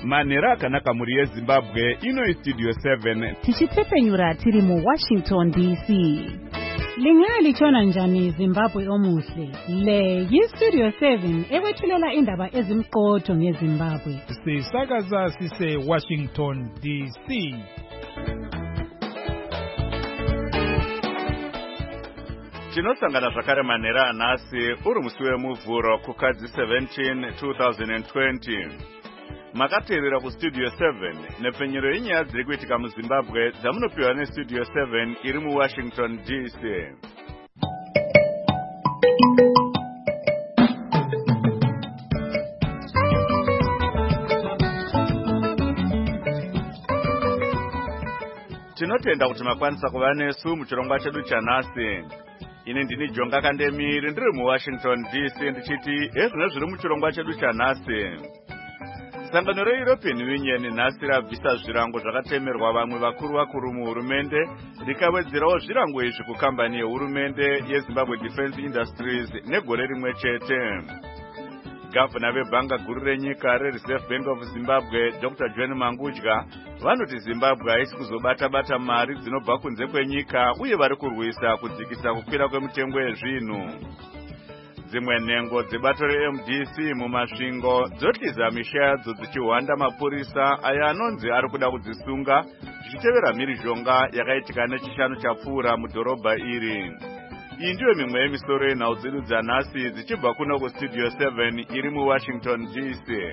Manera akanaka muri yeZimbabwe ino Studio 7 tichitepenyura tiri mu Washington DC. Lingalitshona njani Zimbabwe omuhle? Le yiStudio 7 ewethulela indaba ezimqotho ngeZimbabwe. Sisakaza sise Washington DC. Tinosangana zvakare Manera anasi uri musi wemuvhuro kukadzi 17 2020. Makatevera kuStudio 7 nepfenyero yenyaya dziri kuitika muZimbabwe dzamunopiwa neStudio 7 iri muWashington DC. Tinotenda kuti makwanisa kuva nesu muchirongwa chedu chanhasi. Ini ndini Jonga Kandemiri ndiri muWashington DC ndichiti ezvino zviri muchirongwa chedu chanhasi. Sangano reEuropean Union nhasi rabvisa zvirango zvakatemerwa vamwe vakuru muhurumende rikawedzerawo zvirango izvi kukambani yehurumende yeZimbabwe Defence Industries negore rimwe chete. Gavana vebhanga guru renyika reReserve Bank of Zimbabwe Dr. John Mangudya vanoti Zimbabwe haisi kuzobata mari dzinobva kunze kwenyika uye vari kurwisa kudzikisa kukwira kwemitengo yezvinhu. Dzimwe nhengo dzebato reMDC mumasvingo dzotiza misha yadzo dzichihwanda mapurisa aya anonzi ari kuda kudzisunga zvichitevera mhirizhonga yakaitika nechishanu chapfuura mudhorobha iri. Iyi ndiyo mimwe yemisoro yenhau dzedu dzanhasi dzichibva kuno kuStudio 7 iri muWashington DC.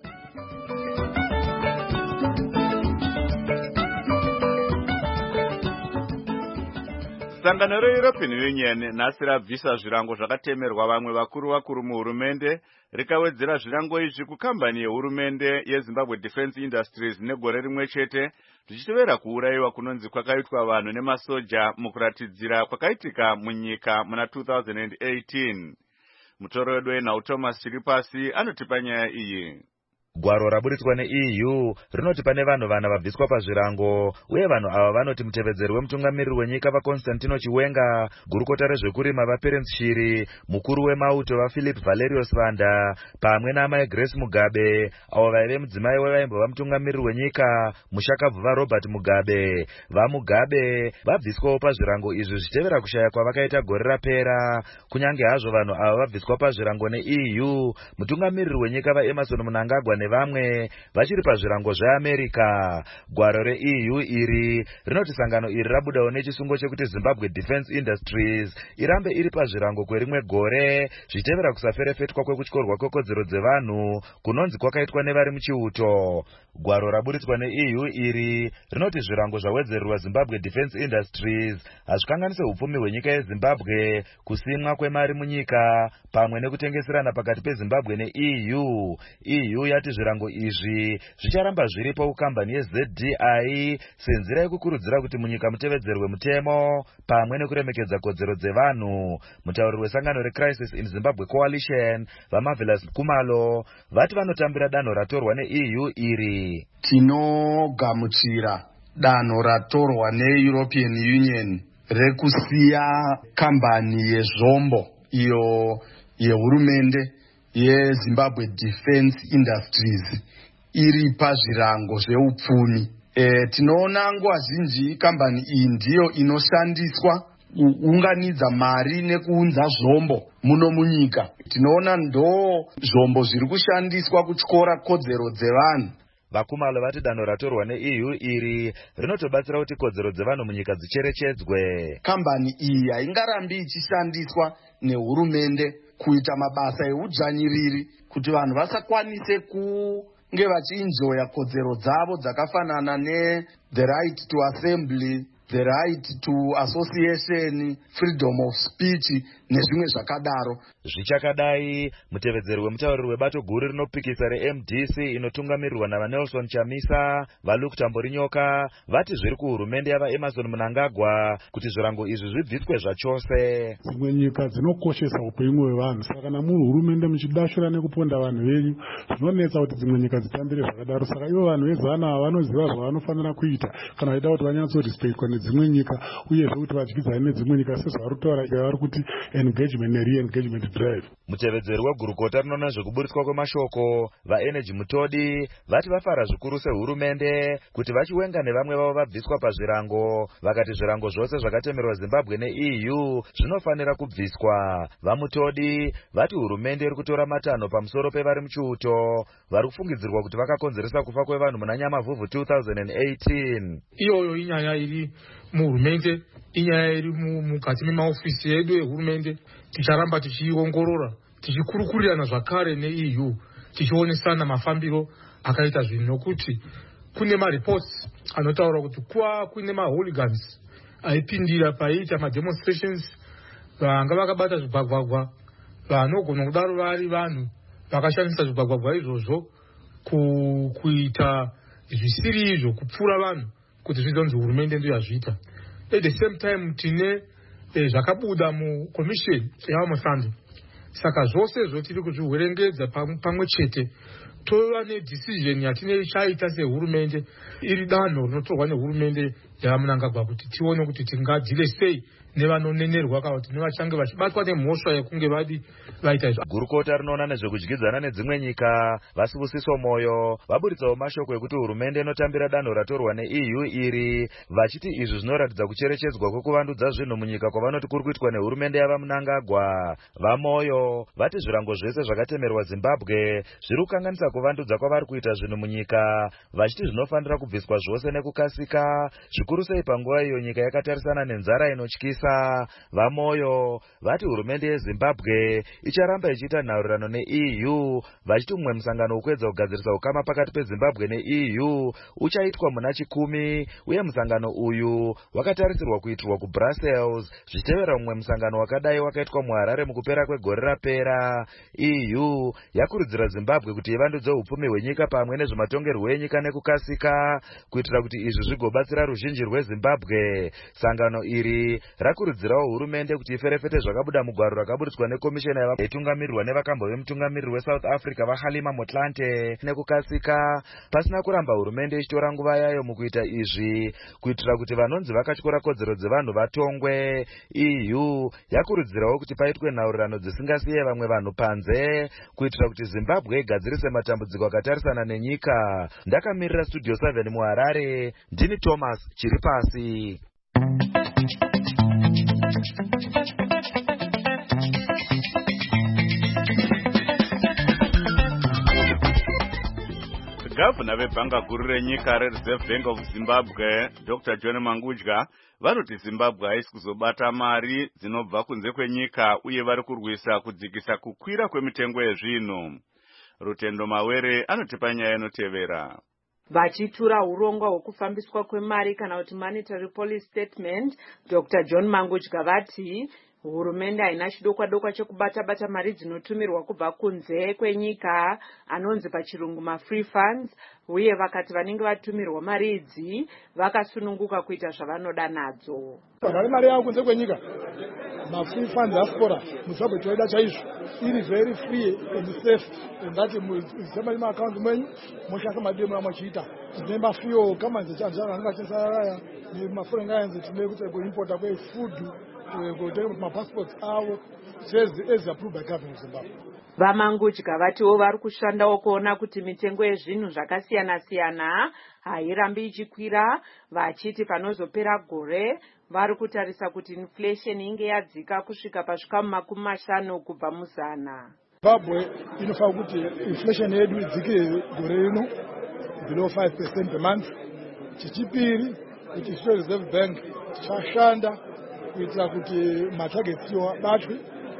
Sangano reEuropean Union nhasi rabvisa zvirango zvakatemerwa vamwe vakuru muhurumende rikawedzera zvirango izvi kukambani yehurumende yeZimbabwe Defence Industries negore rimwe chete zvichitevera kuurayiwa kunonzi kwakaitwa vanhu nemasoja mukuratidzira kwakaitika munyika muna 2018. Mutoro wedu wenhau Thomas Chiripasi anotipa nyaya iyi. Gwaro raburitswa neEU rinoti pane vanhu vana vabviswa pazvirango uye vanhu ava vanoti mutevedzeri wemutungamiriri wenyika vaConstantino Chiwenga, gurukota rezvekurima vaPerence Shiri, mukuru wemauto vaPhilip Valerius Vanda pamwe naamai Grace Mugabe avo vaive mudzimai wevaimbova mutungamiriri wenyika mushakabvu vaRobert Mugabe. VaMugabe vabviswawo pazvirango izvi zvichitevera kushaya kwavakaita gore rapera. Kunyange hazvo vanhu ava vabviswa pazvirango neEU, mutungamiriri wenyika vaEmerson Mnangagwa nevamwe vachiri pazvirango zveAmerika. Gwaro reEU iri rinoti sangano iri rabudawo nechisungo chekuti Zimbabwe Defence Industries irambe iri pazvirango kwerimwe gore zvichitevera kusaferefetwa kwekutyorwa kwekodzero dzevanhu kunonzi kwakaitwa nevari muchiuto. Gwaro raburitswa neEU iri rinoti zvirango zvawedzererwa Zimbabwe Defence Industries hazvikanganise upfumi hwenyika yeZimbabwe, kusimwa kwemari munyika pamwe nekutengeserana pakati peZimbabwe neEU. EU yati zvirango izvi zvicharamba zviripo kukambani yeZDI senzira yekukurudzira kuti munyika mutevedzerwe mutemo pamwe nekuremekedza kodzero dzevanhu. Mutauriri wesangano reCrisis in Zimbabwe Coalition vaMarvelous Kumalo vati vanotambira danho ratorwa neEU iri. Tinogamuchira danho ratorwa neEuropean Union rekusiya kambani yezvombo iyo yehurumende yeZimbabwe Defence Industries iri pazvirango zveupfumi. Tinoona nguva zhinji kambani iyi ndiyo inoshandiswa kuunganidza mari nekuunza zvombo muno munyika. Tinoona ndo zvombo zviri kushandiswa kutyora kodzero dzevanhu. Vakumalo vati danho ratorwa neEU iri rinotobatsira kuti kodzero dzevanhu munyika dzicherechedzwe. Kambani iyi haingarambi ichishandiswa nehurumende kuita mabasa eudzvanyiriri kuti vanhu vasakwanise kunge vachiinjoya kodzero dzavo dzakafanana the right to assembly, the right to association, freedom of speech nezvimwe zvakadaro. Zvichakadai, mutevedzeri wemutauriri webato guru rinopikisa reMDC inotungamirirwa navaNelson Chamisa, vaLuke Tamborinyoka vati zviri kuhurumende yavaEmerson Mnangagwa kuti zvirango izvi zvibviswe zvachose. Dzimwe nyika dzinokoshesa upenyu hwevanhu, saka kana muhurumende muchidashura nekuponda vanhu venyu zvinonetsa kuti dzimwe nyika dzitambire zvakadaro. Saka ivo vanhu vezana vanoziva zvavanofanira kuita kana vaida kuti vanyatsorespectwa nedzimwe nyika uyezve kuti vadyidzane nedzimwe nyika sezvavari kutaura vari kuti engagement ne re-engagement drive. Mutevedzeri wegurukota rinoona zvekuburitswa kwemashoko vaenergy Mutodi vati vafara zvikuru sehurumende kuti vachiwenga nevamwe vavo vabviswa pazvirango, vakati zvirango zvose zvakatemerwa Zimbabwe neEU zvinofanira kubviswa. VaMutodi vati hurumende iri kutora matanho pamusoro pevari muchiuto vari kufungidzirwa kuti vakakonzeresa kufa kwevanhu muna Nyamavhuvhu 2018. Iyoyo inyaya iri muhurumende, inyaya iri mukati memaofisi edu ehurumende. Ticharamba tichiongorora, tichikurukurirana zvakare neEU, tichionesana mafambiro akaita zvinhu, nokuti kune mareports anotaura kuti kune mahooligans aipindira paiita mademonstrations, vanga vakabata zvibhagwagwa, vanogona kudaro vari vanhu vakashandisa zvibhagwagwa izvozvo kuita zvisiri izvo, kupfura vanhu kuti zvidonzi hurumende ndiyo yazviita. At the same time tine zvakabuda mukomisheni yavamusande. Saka zvose zvotiri kuzviwerengedza pamwe chete, tova nedecision yatine chaita sehurumende, iri danho rinotorwa nehurumende yavamunangagwa kuti tione kuti tingadile sei nevanonenerwa kana kuti nevachange vachibatwa nemhosva yekunge vaita izvo. Gurukota rinoona nezvekudyidzana nedzimwe nyika Vasibusiso Moyo vaburitsawo mashoko ekuti hurumende inotambira danho ratorwa neEU iri, vachiti izvi zvinoratidza kucherechedzwa kwekuvandudza zvinhu munyika kwavanoti kuri kuitwa nehurumende yavamunangagwa. VaMoyo vati zvirango zvese zvakatemerwa Zimbabwe zviri kukanganisa kuvandudza kwavari kuita zvinhu munyika, vachiti zvinofanira kubviswa zvose nekukasika, zvikuru sei panguva iyo nyika yakatarisana nenzara inotyisa. VaMoyo vati hurumende yeZimbabwe icharamba ichiita nhaurirano neEU, vachiti mumwe musangano wekuedza kugadzirisa ukama pakati peZimbabwe neEU uchaitwa muna 10, uye musangano uyu wakatarisirwa kuitirwa kuBrussels zvichitevera mumwe musangano wakadai wakaitwa muHarare mukupera kwegore rapera. EU yakurudzira Zimbabwe kuti ivandudze upfumi hwenyika pamwe nezvematongerwo enyika nekukasika, kuitira kuti izvi zvigobatsira ruzhinji rweZimbabwe. Sangano iri rakurudzirawo hurumende kuti iferefete zvakabuda mugwaro rakaburitswa nekomisheni yaitungamirirwa nevakambo vemutungamiriri weSouth Africa vaHalima Motlanthe nekukasika, pasina kuramba hurumende ichitora nguva yayo mukuita izvi, kuitira kuti vanonzi vakatyora kodzero dzevanhu vatongwe. EU yakurudzirawo kuti paitwe nhaurirano dzisingasiye vamwe vanhu panze, kuitira kuti Zimbabwe igadzirise matambudziko akatarisana nenyika. Ndakamirira Studio 7 muHarare, ndini Thomas Chiripasi. Gavana vebhanga guru renyika reReserve Bank of Zimbabwe, Dr. John Mangudya, vanoti Zimbabwe haisi kuzobata mari dzinobva kunze kwenyika uye vari kurwisa kudzikisa kukwira kwemitengo yezvinhu. Rutendo Mawere anotipa nyaya inotevera. Vachitura urongwa hwekufambiswa kwemari kana kuti monetary policy statement, Dr. John Mangudya vati hurumende haina chidokwa-dokwa chekubata-bata mari dzinotumirwa kubva kunze kwenyika, anonzi pachirungu ma-free funds, uye vakati vanenge vatumirwa mari idzi vakasununguka kuita zvavanoda nadzo. Vagari mari yavo kunze kwenyika, ma-free funds asikora muZimbabwe toida chaizvo, iri very free and safe, ngati muZimbabwe maakaunti mwenyu moshandisa mademo amochiita. Tine mafuel kamanzi chanjanga angachisaraya nemafuro ngayenze tine kuti kuimpota kwefood, mapassports avo as approved by government of Zimbabwe. VaMangudya vatiwo vari kushandawo kuona kuti mitengo yezvinhu zvakasiyana-siyana hairambi ichikwira, vachiti panozopera gore vari kutarisa kuti inflation inge yadzika kusvika pazvikamu 50 kubva muzana. Zimbabwe inofanira kuti inflation yedu idzike gore rino below 5% per month. Chechipiri kuti Reserve Bank tichashanda kuitira kuti matargets iwo abatwe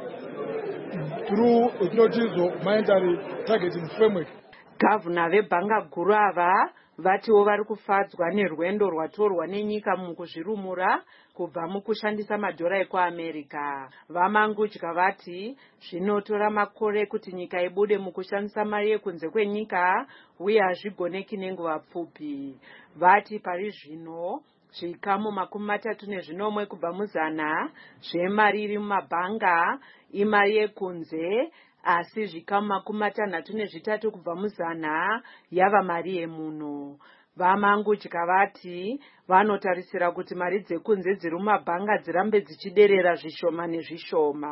through etinotizo monetary targeting framework. Gavana vebhanga guru ava vatiwo vari kufadzwa nerwendo rwatorwa nenyika mukuzvirumura kubva mukushandisa madhora ekuAmerica. VaMangudya vati zvinotora makore kuti nyika ibude mukushandisa mari yekunze kwenyika uye hazvigoneki nenguva pfupi. Vati pari zvino zvikamu 34 kubva muzana zvemari iri mumabhanga imari yekunze, asi zvikamu 63 kubva muzana yava mari yemuno. VaMangudya vati vanotarisira kuti mari dzekunze dziri mumabhanga dzirambe dzichiderera zvishoma nezvishoma.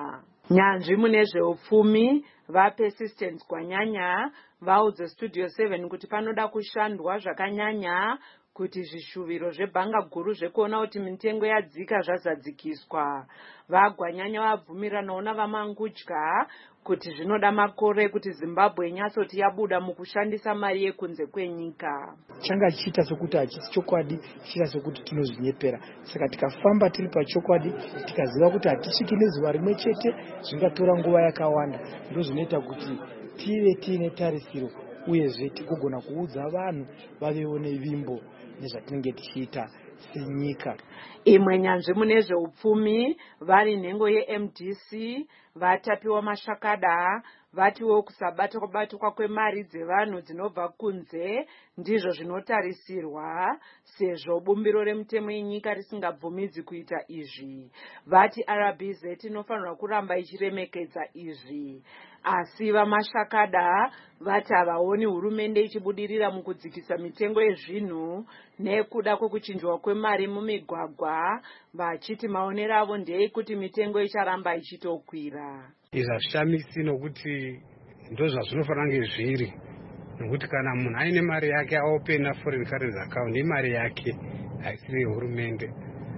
Nyanzvi mune zveupfumi vaPersistence Gwanyanya vaudze Studio 7 kuti panoda kushandwa zvakanyanya kuti zvishuviro zvebhanga guru zvekuona kuti mitengo yadzika zvazadzikiswa. VaGwanyanya vabvumiranawo navaMangudya kuti zvinoda makore kuti Zimbabwe inyatsoti yabuda mukushandisa mari yekunze kwenyika. Changa chiita sokuti hachisi chokwadi, chiita sokuti tinozvinyepera. Saka tikafamba tiri pachokwadi, tikaziva kuti hatisviki nezuva rimwe chete, zvingatora nguva yakawanda. Ndozvinoita kuti tive tiine tarisiro uyezve tigogona kuudza vanhu vavewo nevimbo nezvatinenge tichiita senyika. Imwe nyanzvi mune zveupfumi vari nhengo yeMDC vatapiwa mashakada vatiwo kusabatwa kwemari dzevanhu dzinobva kunze ndizvo zvinotarisirwa sezvo bumbiro remutemo yenyika risingabvumidzi kuita izvi. Vati RBZ inofanirwa kuramba ichiremekedza izvi. Asi vamashakada vati havaoni hurumende ichibudirira mukudzikisa mitengo yezvinhu nekuda kwekuchinjwa kwemari mumigwagwa, vachiti maonero avo ndeyekuti mitengo icharamba ichitokwira. Izvashamisi nokuti ndozvazvinofanira kunge zviri, nokuti kana munhu aine mari yake aopena foreign currency account imari yake haisiri yehurumende.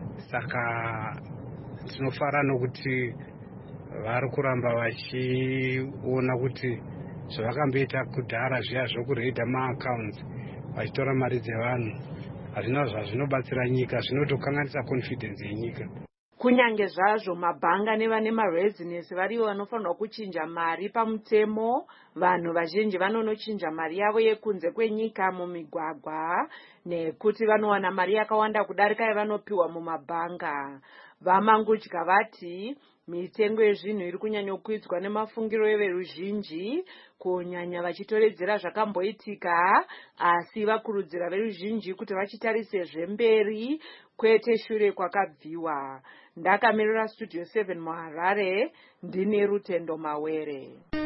Saka tinofara nokuti vari kuramba vachiona kuti zvavakamboita kudhara zviya zvokuredha maaccounts vachitora mari dzevanhu hazvina zvazvinobatsira nyika, zvinotokanganisa confidence yenyika. Kunyange zvazvo mabhanga nevane marezinesi varivo vanofanirwa kuchinja mari pamutemo, vanhu vazhinji vanonochinja mari yavo yekunze kwenyika mumigwagwa nekuti vanowana mari yakawanda kudarika yavanopiwa mumabhanga. VaMangudya vati mitengo yezvinhu iri kunyanyokuidzwa nemafungiro everuzhinji, kunyanya vachitoredzera zvakamboitika, asi vakurudzira veruzhinji kuti vachitarise zvemberi kwete shure kwakabviwa. Ndakamirira Studio 7 muHarare, ndine Rutendo Mawere.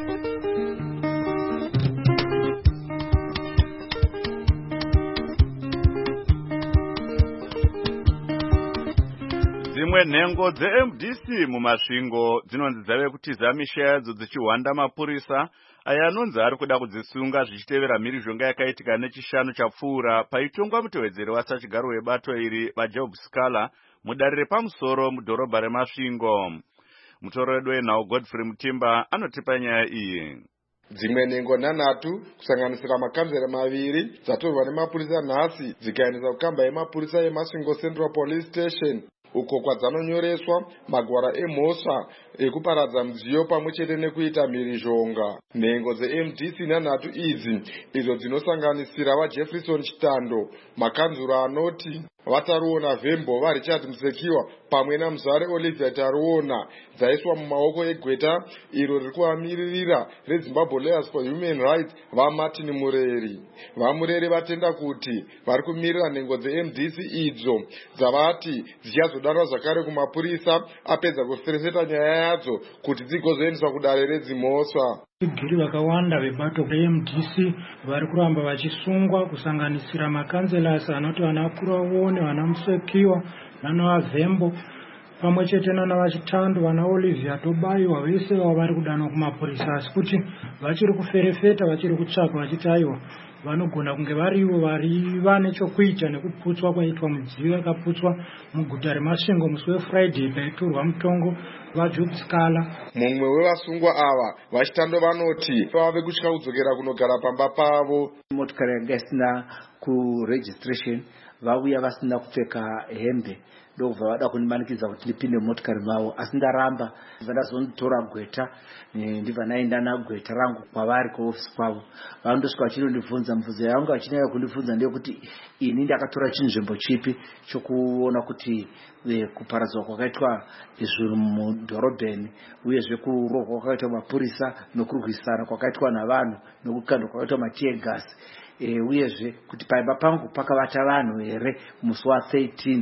Dzimwe nhengo dzeMDC mumasvingo dzinonzi dzave kutiza misha yadzo dzichihwanda mapurisa aya anonzi ari kuda kudzisunga zvichitevera mhirizhonga yakaitika nechishanu chapfuura paitongwa mutevedzeri wasachigaro webato iri vaJob Scala mudare repamusoro mudhorobha remasvingo. Mutoro wedu wenhau Godfrey Mutimba anotipa nyaya iyi. Dzimwe nhengo nhanhatu kusanganisira makanzera maviri dzatorwa nemapurisa nhasi dzikaendesa kukamba yemapurisa yeMasvingo Central Police Station uko kwadzanonyoreswa magwara emhosva ekuparadza mudziyo pamwe chete nekuita mhirizhonga. Nhengo dzeMDC nhanhatu idzi idzo dzinosanganisira vaJefferson Chitando, makanzura anoti vaTaruona Vhembo vaRichard Musekiwa pamwe naMuzare Olivia Taruona dzaiswa mumaoko egweta iro riri kuvamiririra reZimbabwe Lawyers for Human Rights vaMartin Mureri. VaMureri vatenda kuti vari kumirira nhengo dzeMDC idzo dzavati dzichazodanwa zvakare kumapurisa apedza kuferefeta nyaya yadzo kuti dzigozoendeswa kudare redzimhosva. Vagiri vakawanda vebato reMDC vari kuramba vachisungwa kusanganisira makanzelasi anoti vana Kuraone, vana Musekiwa, vana Vhembo pamwe chete navaChitando, vana Olivia Tobayiwa, vese vari kudanwa kumapurisa asi kuti vachiri kuferefeta, vachiri kutsvaka vachiti aiwa vanogona kunge varivo vari vane chokuita nekuputswa kwaitwa mudziyo yakaputswa muguta reMasvingo musi weFriday paiturwa mutongo vaJob Scala. Mumwe wevasungwa ava vaChitando vanoti vave kutya kudzokera kunogara pamba pavo. Motikari yanga isina kuregistration vauya vasina kupfeka hembe ndobva vada kundimanikidza kuti ndipinde mumotikari mavo, asi ndaramba vandazonditora gweta ndibva naenda nagweta rangu kwavari kuofisi kwavo. Vandosvika vachindibvunza mubvunzo yangu vachinyanya kundibvunza ndeyekuti ini ndakatora chinzvimbo chipi chokuona kuti kuparadzwa kwakaitwa zvinhu mudhorobheni uyezve kurohwa kwakaitwa mapurisa nokurwisana kwakaitwa navanhu nokukandwa kwakaitwa matiye gasi uyezve kuti paimba pangu pakavata vanhu here musi wa13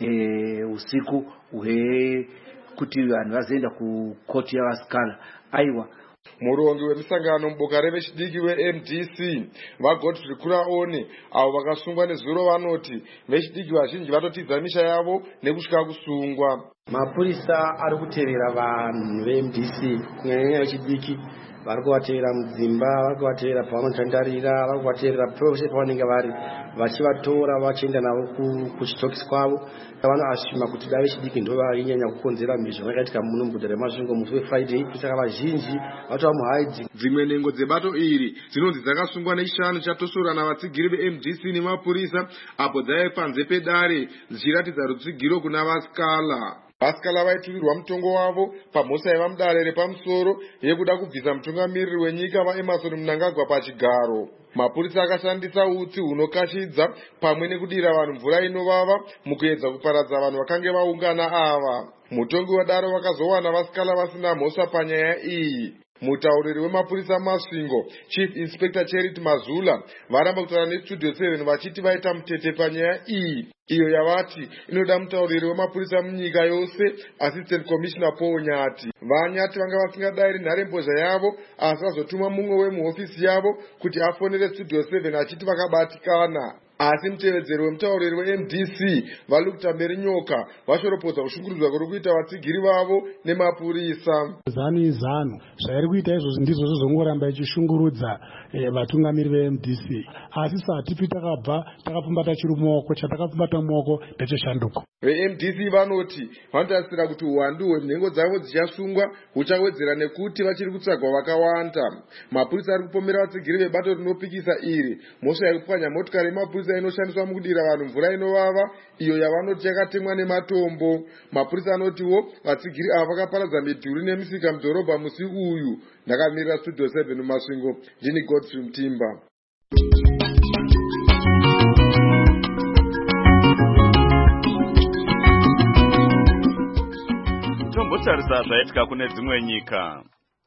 usiku kuti vanhu vazoenda kukoti yavaScala. Aiwa, murongi wemisangano muboka revechidiki weMDC vaGodfrey Kuraone avo vakasungwa nezuro vanoti vechidiki vazhinji vatotidza misha yavo nekusvika kusungwa. mapurisa ari kuteerera vanhu veMDC kunyanya vechidiki, vari kuvateerera mudzimba, vari kuvateerera pavanotandarira, vari kuvateerera pose pavanenge vari, vachivatora vachienda navo kuchitokisi kwavo. Vanoashima kuti dai vechidiki ndo vainyanya kukonzera mhizha yakaitika muno muguta reMasvingo musi weFriday, saka vazhinji vatova muhaidhi. Dzimwe nhengo dzebato iri dzinonzi dzakasungwa nechishanu chatosora navatsigiri veMDC nemapurisa apo dzaive panze pedare dzichiratidza rutsigiro kuna vaskala. Vaskala vaiturirwa mutongo wavo pamhosva yaiva mudare repamusoro yekuda kubvisa mutungamiriri wenyika vaEmmerson Mnangagwa pachigaro. Mapurisa akashandisa utsi hunokashidza pamwe nekudira vanhu mvura inovava mukuedza kuparadza vanhu vakange vaungana ava. Mutongi wadaro vakazowana vaskala vasina mhosva panyaya iyi. Mutauriri wemapurisa Masvingo, Chief Inspector Charity Mazula, varamba kutaura neStudio 7 vachiti vaita mutete panyaya iyi, iyo yavati inoda mutauriri wemapurisa munyika yose, Assistant Commissioner Paul Nyati. Vanyati vanga vasingadai nharembozha yavo asi vazotuma mumwe wemuhofisi yavo kuti afonere Studio 7 achiti vakabatikana. Asi mutevedzeri wemutauriri weMDC Valukuta Merinyoka vashoropodza kushungurudzwa kuri kuita vatsigiri vavo nemapurisa. Zano zvairi kuita izvozvo ndizvo zvozongoramba ichishungurudza vatungamiri veMDC. Asi satipi takabva takapfumbata chiri mumaoko, chatakapfumbata mumaoko ndecheshanduko. VeMDC vanoti vanotarisira kuti uwandu hwenhengo dzavo dzichasungwa huchawedzera nekuti vachiri kutsvagwa vakawanda. Mapurisa ari kupomera vatsigiri vebato rinopikisa iri mhosva yekupwanya motikari yemapurisa inoshandiswa mukudira vanhu mvura inovava, iyo yavanoti yakatemwa nematombo. Mapurisa anotiwo vatsigiri ava vakaparadza midhuri nemisika mudhorobha musi uyu. Ndakamirira Studio 7 muMasvingo, ndini Godfrey Mtimba. Tombotarisa zvaitika kune dzimwe nyika.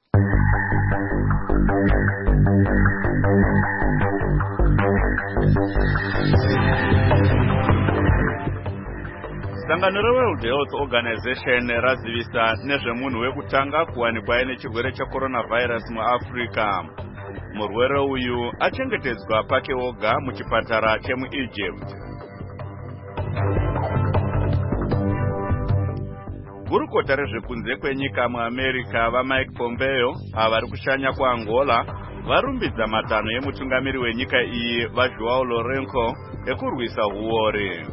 Sangano reWorld Health Organization razivisa nezvemunhu wekutanga kuwanikwa nechirwere cheCoronavirus muAfrica. Murwere uyu achengetedzwa pake oga muchipatara chemuEgypt. Gurukota rezvekunze kwenyika muAmerica vaMike Pompeo avari kushanya kuAngola varumbidza matanho emutungamiri wenyika iyi vaJoão Lourenço ekurwisa uori.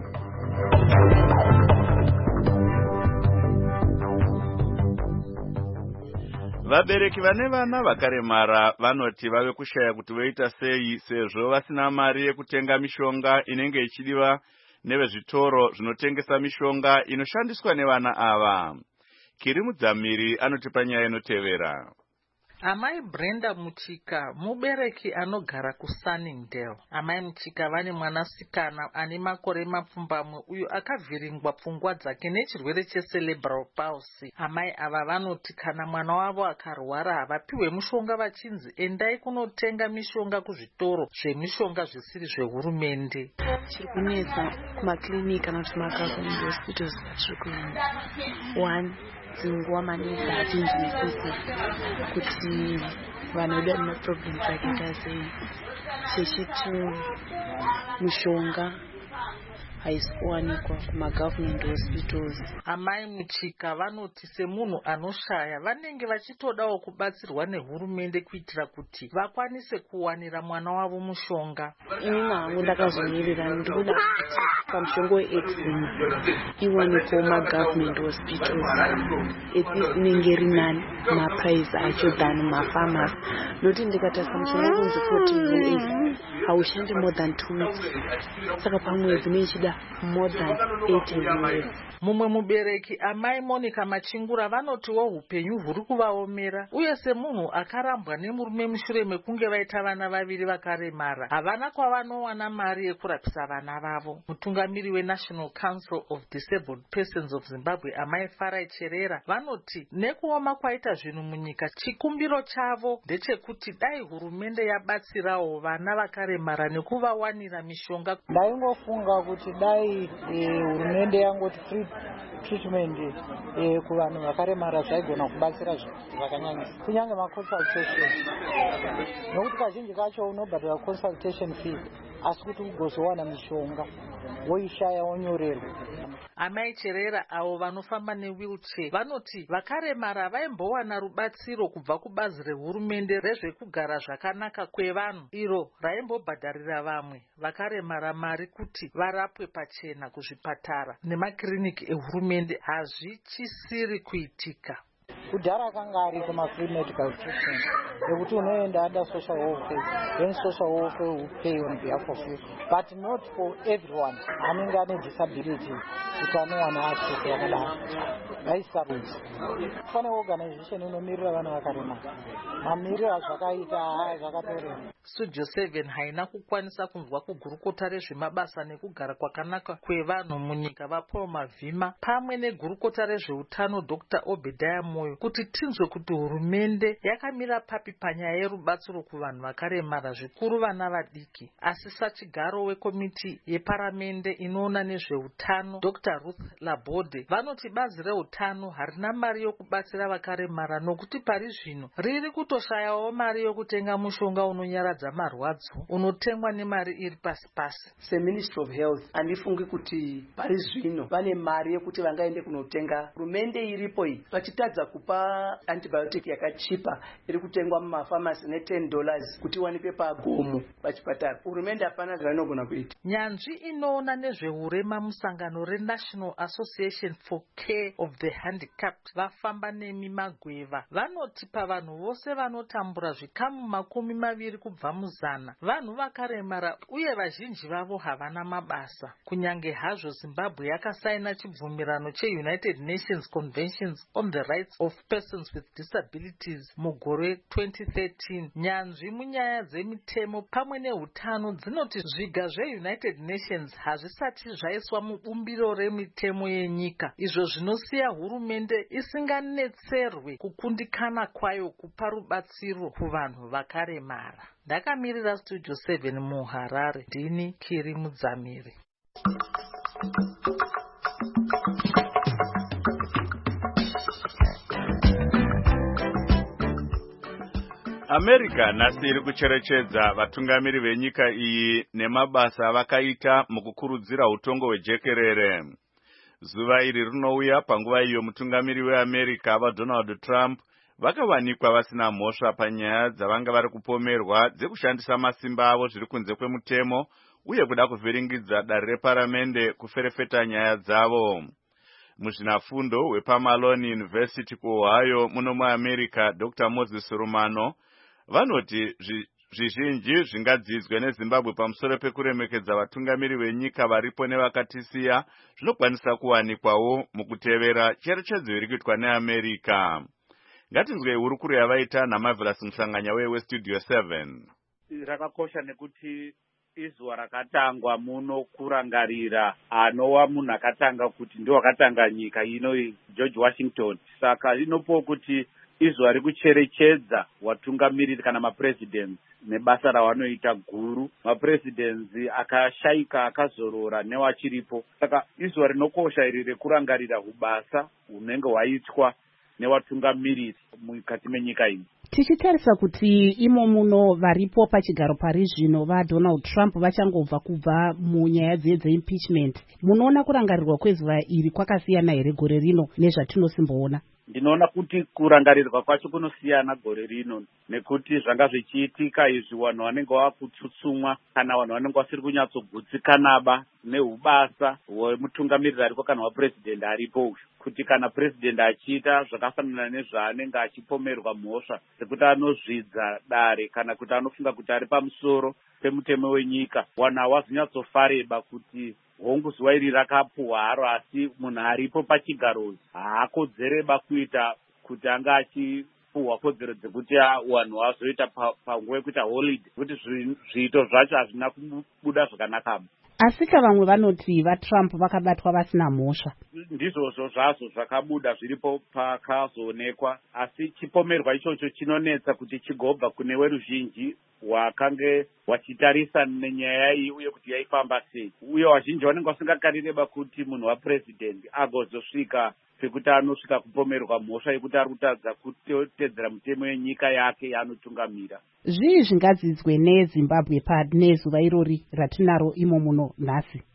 Vabereki vane vana vakaremara vanoti vave kushaya kuti voita sei sezvo vasina mari yekutenga mishonga inenge ichidiwa nevezvitoro zvinotengesa mishonga inoshandiswa nevana ava. Kiri Mudzamiri anotipa nyaya inotevera. Amai Brenda Muchika mubereki anogara kuSunningdale. Amai Muchika vane mwanasikana ane makore mapfumbamwe uyo akavhiringwa pfungwa dzake nechirwere checerebral palsy. Amai ava vanoti kana mwana wavo akarwara havapiwe mushonga vachinzi endai kunotenga mishonga kuzvitoro zvemishonga zvisiri zvehurumende. Chiri kunetsa kumaklinika kana kuti magovernment hospitals zviri kuenda. One, dzinguva manesi hatinzwisisi kuti vanhu vedu vane maproblem akaita sei. Chechitatu, mishonga haisi kuwanikwa kumagovernment hospitals. Amai Muchika vanoti semunhu anoshaya vanenge vachitodawo kubatsirwa nehurumende kuitira kuti vakwanise kuwanira mwana wavo mushonga. Inini hangu ndakazonyerera ndikuda kuti pamushonga weExim iwanikwe mumagovernment hospitals. Eti inenge rinani maprice acho than mafamasi. Noti ndikatarisa mushonga kunzi 14 haushandi more than 2 weeks. Saka pamwedzi nechida more than 8 years. Mumwe mubereki amai Monica Machingura vanotiwo upenyu huri kuvaomera uye semunhu akarambwa nemurume mushure mekunge vaita vana vaviri vakaremara havana kwavanowana mari yekurapisa vana vavo. Mutungamiri weNational Council of Disabled Persons of Zimbabwe amai Farai Cherera vanoti nekuoma kwaita zvinhu munyika chikumbiro chavo ndechekuti dai hurumende yabatsirawo vana vakaremara nekuvawanira mishonga. Ndaingofunga kuti dai hurumende yangoti free treatment kuvanhu vakaremara zvaigona kubatsira zvakanyanyisa kunyange maconsultation, nokuti kazhinji kacho unobhadhara consultation fee asi kuti ugozowana mishonga woishaya wonyorerwa. Amai Cherera avo vanofamba newheelchair vanoti vakaremara vaimbowana rubatsiro kubva kubazi rehurumende rezvekugara zvakanaka kwevanhu iro raimbobhadharira vamwe vakaremara mari kuti varapwe pachena kuzvipatara nemakiriniki ehurumende. Hazvichisiri kuitika. Kudhara akanga ari kuma-free medical treatment ekuti unoenda under social welfare, then social welfare will pay on behalf of you, but not for everyone anenge ane disability kuti anowana access yakadaro. Vaisarudzi pane organization inomirira vanhu vakaremara, mamiriro azvakaita zvakatorema. Studio 7 haina kukwanisa kunzwa kugurukota rezvemabasa nekugara kwakanaka kwevanhu munyika vaPaul Mavhima pamwe negurukota rezveutano Dr. Obadiah Moyo kuti tinzwe kuti hurumende yakamira papi panyaya yerubatsiro kuvanhu vakaremara zvikuru vana vadiki. Asi sachigaro wekomiti yeparamende inoona nezveutano Dr. Ruth Labode vanoti bazi reutano harina mari yokubatsira vakaremara nokuti pari zvino riri kutoshayawo mari yokutenga mushonga unonyaradza marwadzo unotengwa nemari iri pasi pasi. SeMinistry of Health handifungi kuti pari zvino vane mari yekuti vangaende kunotenga. Hurumende iripo iyi vachitadza kupa antibiotic yakachipa iri kutengwa mumafamasi $10 kuti iwanikwe pagomo pachipatara. Hurumende hapana zvainogona kuita. Nyanzvi inoona nezveurema musangano reNational Association for Care of the Handicapped vafamba nemi magweva vanoti pavanhu vose vanotambura zvikamu 20 kubva muzana vanhu vakaremara uye vazhinji vavo havana mabasa. Kunyange hazvo Zimbabwe yakasaina chibvumirano cheUnited Nations Conventions on the Rights of Persons with Disabilities mugore 2013, nyanzvi munyaya dzemitemo pamwe neutano dzinoti zviga zveUnited Nations hazvisati zvaiswa mubumbiro remitemo yenyika, izvo zvinosiya hurumende isinganetserwe kukundikana kwayo kupa rubatsiro kuvanhu vakaremara. Ndakamirira Studio 7 muHarare, ndini Kiri Mudzamiri. America nhasi iri kucherechedza vatungamiri venyika iyi nemabasa avakaita mukukurudzira utongo hwejekerere. Zuva iri rinouya panguva iyo mutungamiri weAmerica vaDonald Trump vakawanikwa vasina mhosva panyaya dzavanga vari kupomerwa dzekushandisa masimba avo zviri kunze kwemutemo uye kuda kuvhiringidza dare reparamende kuferefeta nyaya dzavo. Muzvinafundo wepaMalone University kuOhio muno muAmerica Dr. Moses Rumano vanoti zvizhinji zvingadzidzwe neZimbabwe pamusoro pekuremekedza vatungamiri venyika varipo nevakatisiya zvinokwanisa kuwanikwawo mukutevera cherechedzo iri kuitwa neAmerica. Ngatinzwe hurukuro yavaita naMarvelous Musanganya weStudio 7. Rakakosha nekuti izuva rakatangwa muno kurangarira anova munhu akatanga kuti ndiwo akatanga nyika ino George Washington. Saka inopo kuti izuva rikucherechedza watungamiriri kana mapresidents nebasa ravanoita guru. Mapresidents akashaika akazorora newachiripo. Saka izuva rinokosha iri rekurangarira ubasa unenge hwaitwa newatungamiriri mukati menyika ino. Tichitarisa kuti imo muno varipo pachigaro pari zvino vaDonald Trump vachangobva kubva munyaya dzeimpeachment, munoona kurangarirwa kwezuva iri kwakasiyana here gore rino nezvatinosimboona? Ndinoona kuti kurangarirwa kwacho kunosiyana gore rino nekuti zvanga zvichiitika izvi vanhu vanenge vakutsutsumwa kana vanhu vanenge vasiri kunyatsogutsikanaba neubasa hwemutungamiriri ariko kana wapresident aripo uyu, kuti kana president achiita zvakafanana nezvaanenge achipomerwa mhosva sekuti anozvidza dare kana kuti anofunga kuti ari pamusoro pemutemo wenyika, vanhu havazonyatsofareba kuti hongu zuva iri rakapuhwa haro, asi munhu aripo pachigaro haakodzereba kuita kuti anga achipuhwa kodzero dzekuti vanhu vazoita panguva yekuita holiday, kuti zviito zvacho hazvina kubuda zvakanaka. Asi vamwe vanoti vaTrump vakabatwa vasina mhosva. Ndizvozvo zvazvo zvakabuda zviripo pakazoonekwa, asi chipomerwa ichocho chinonetsa kuti chigobva kune weruzhinji wakange wachitarisa nenyaya iyi uye kuti yaifamba sei, uye vazhinji vanenge vasingakareba kuti munhu wapresident agozosvika pekuti anosvika kupomerwa mhosva yekuti ari kutadza kutedzera mutemo yenyika yake yaanotungamira. Zvii zvingadzidzwe neZimbabwe pane zuva irori ratinaro imo muno nhasi?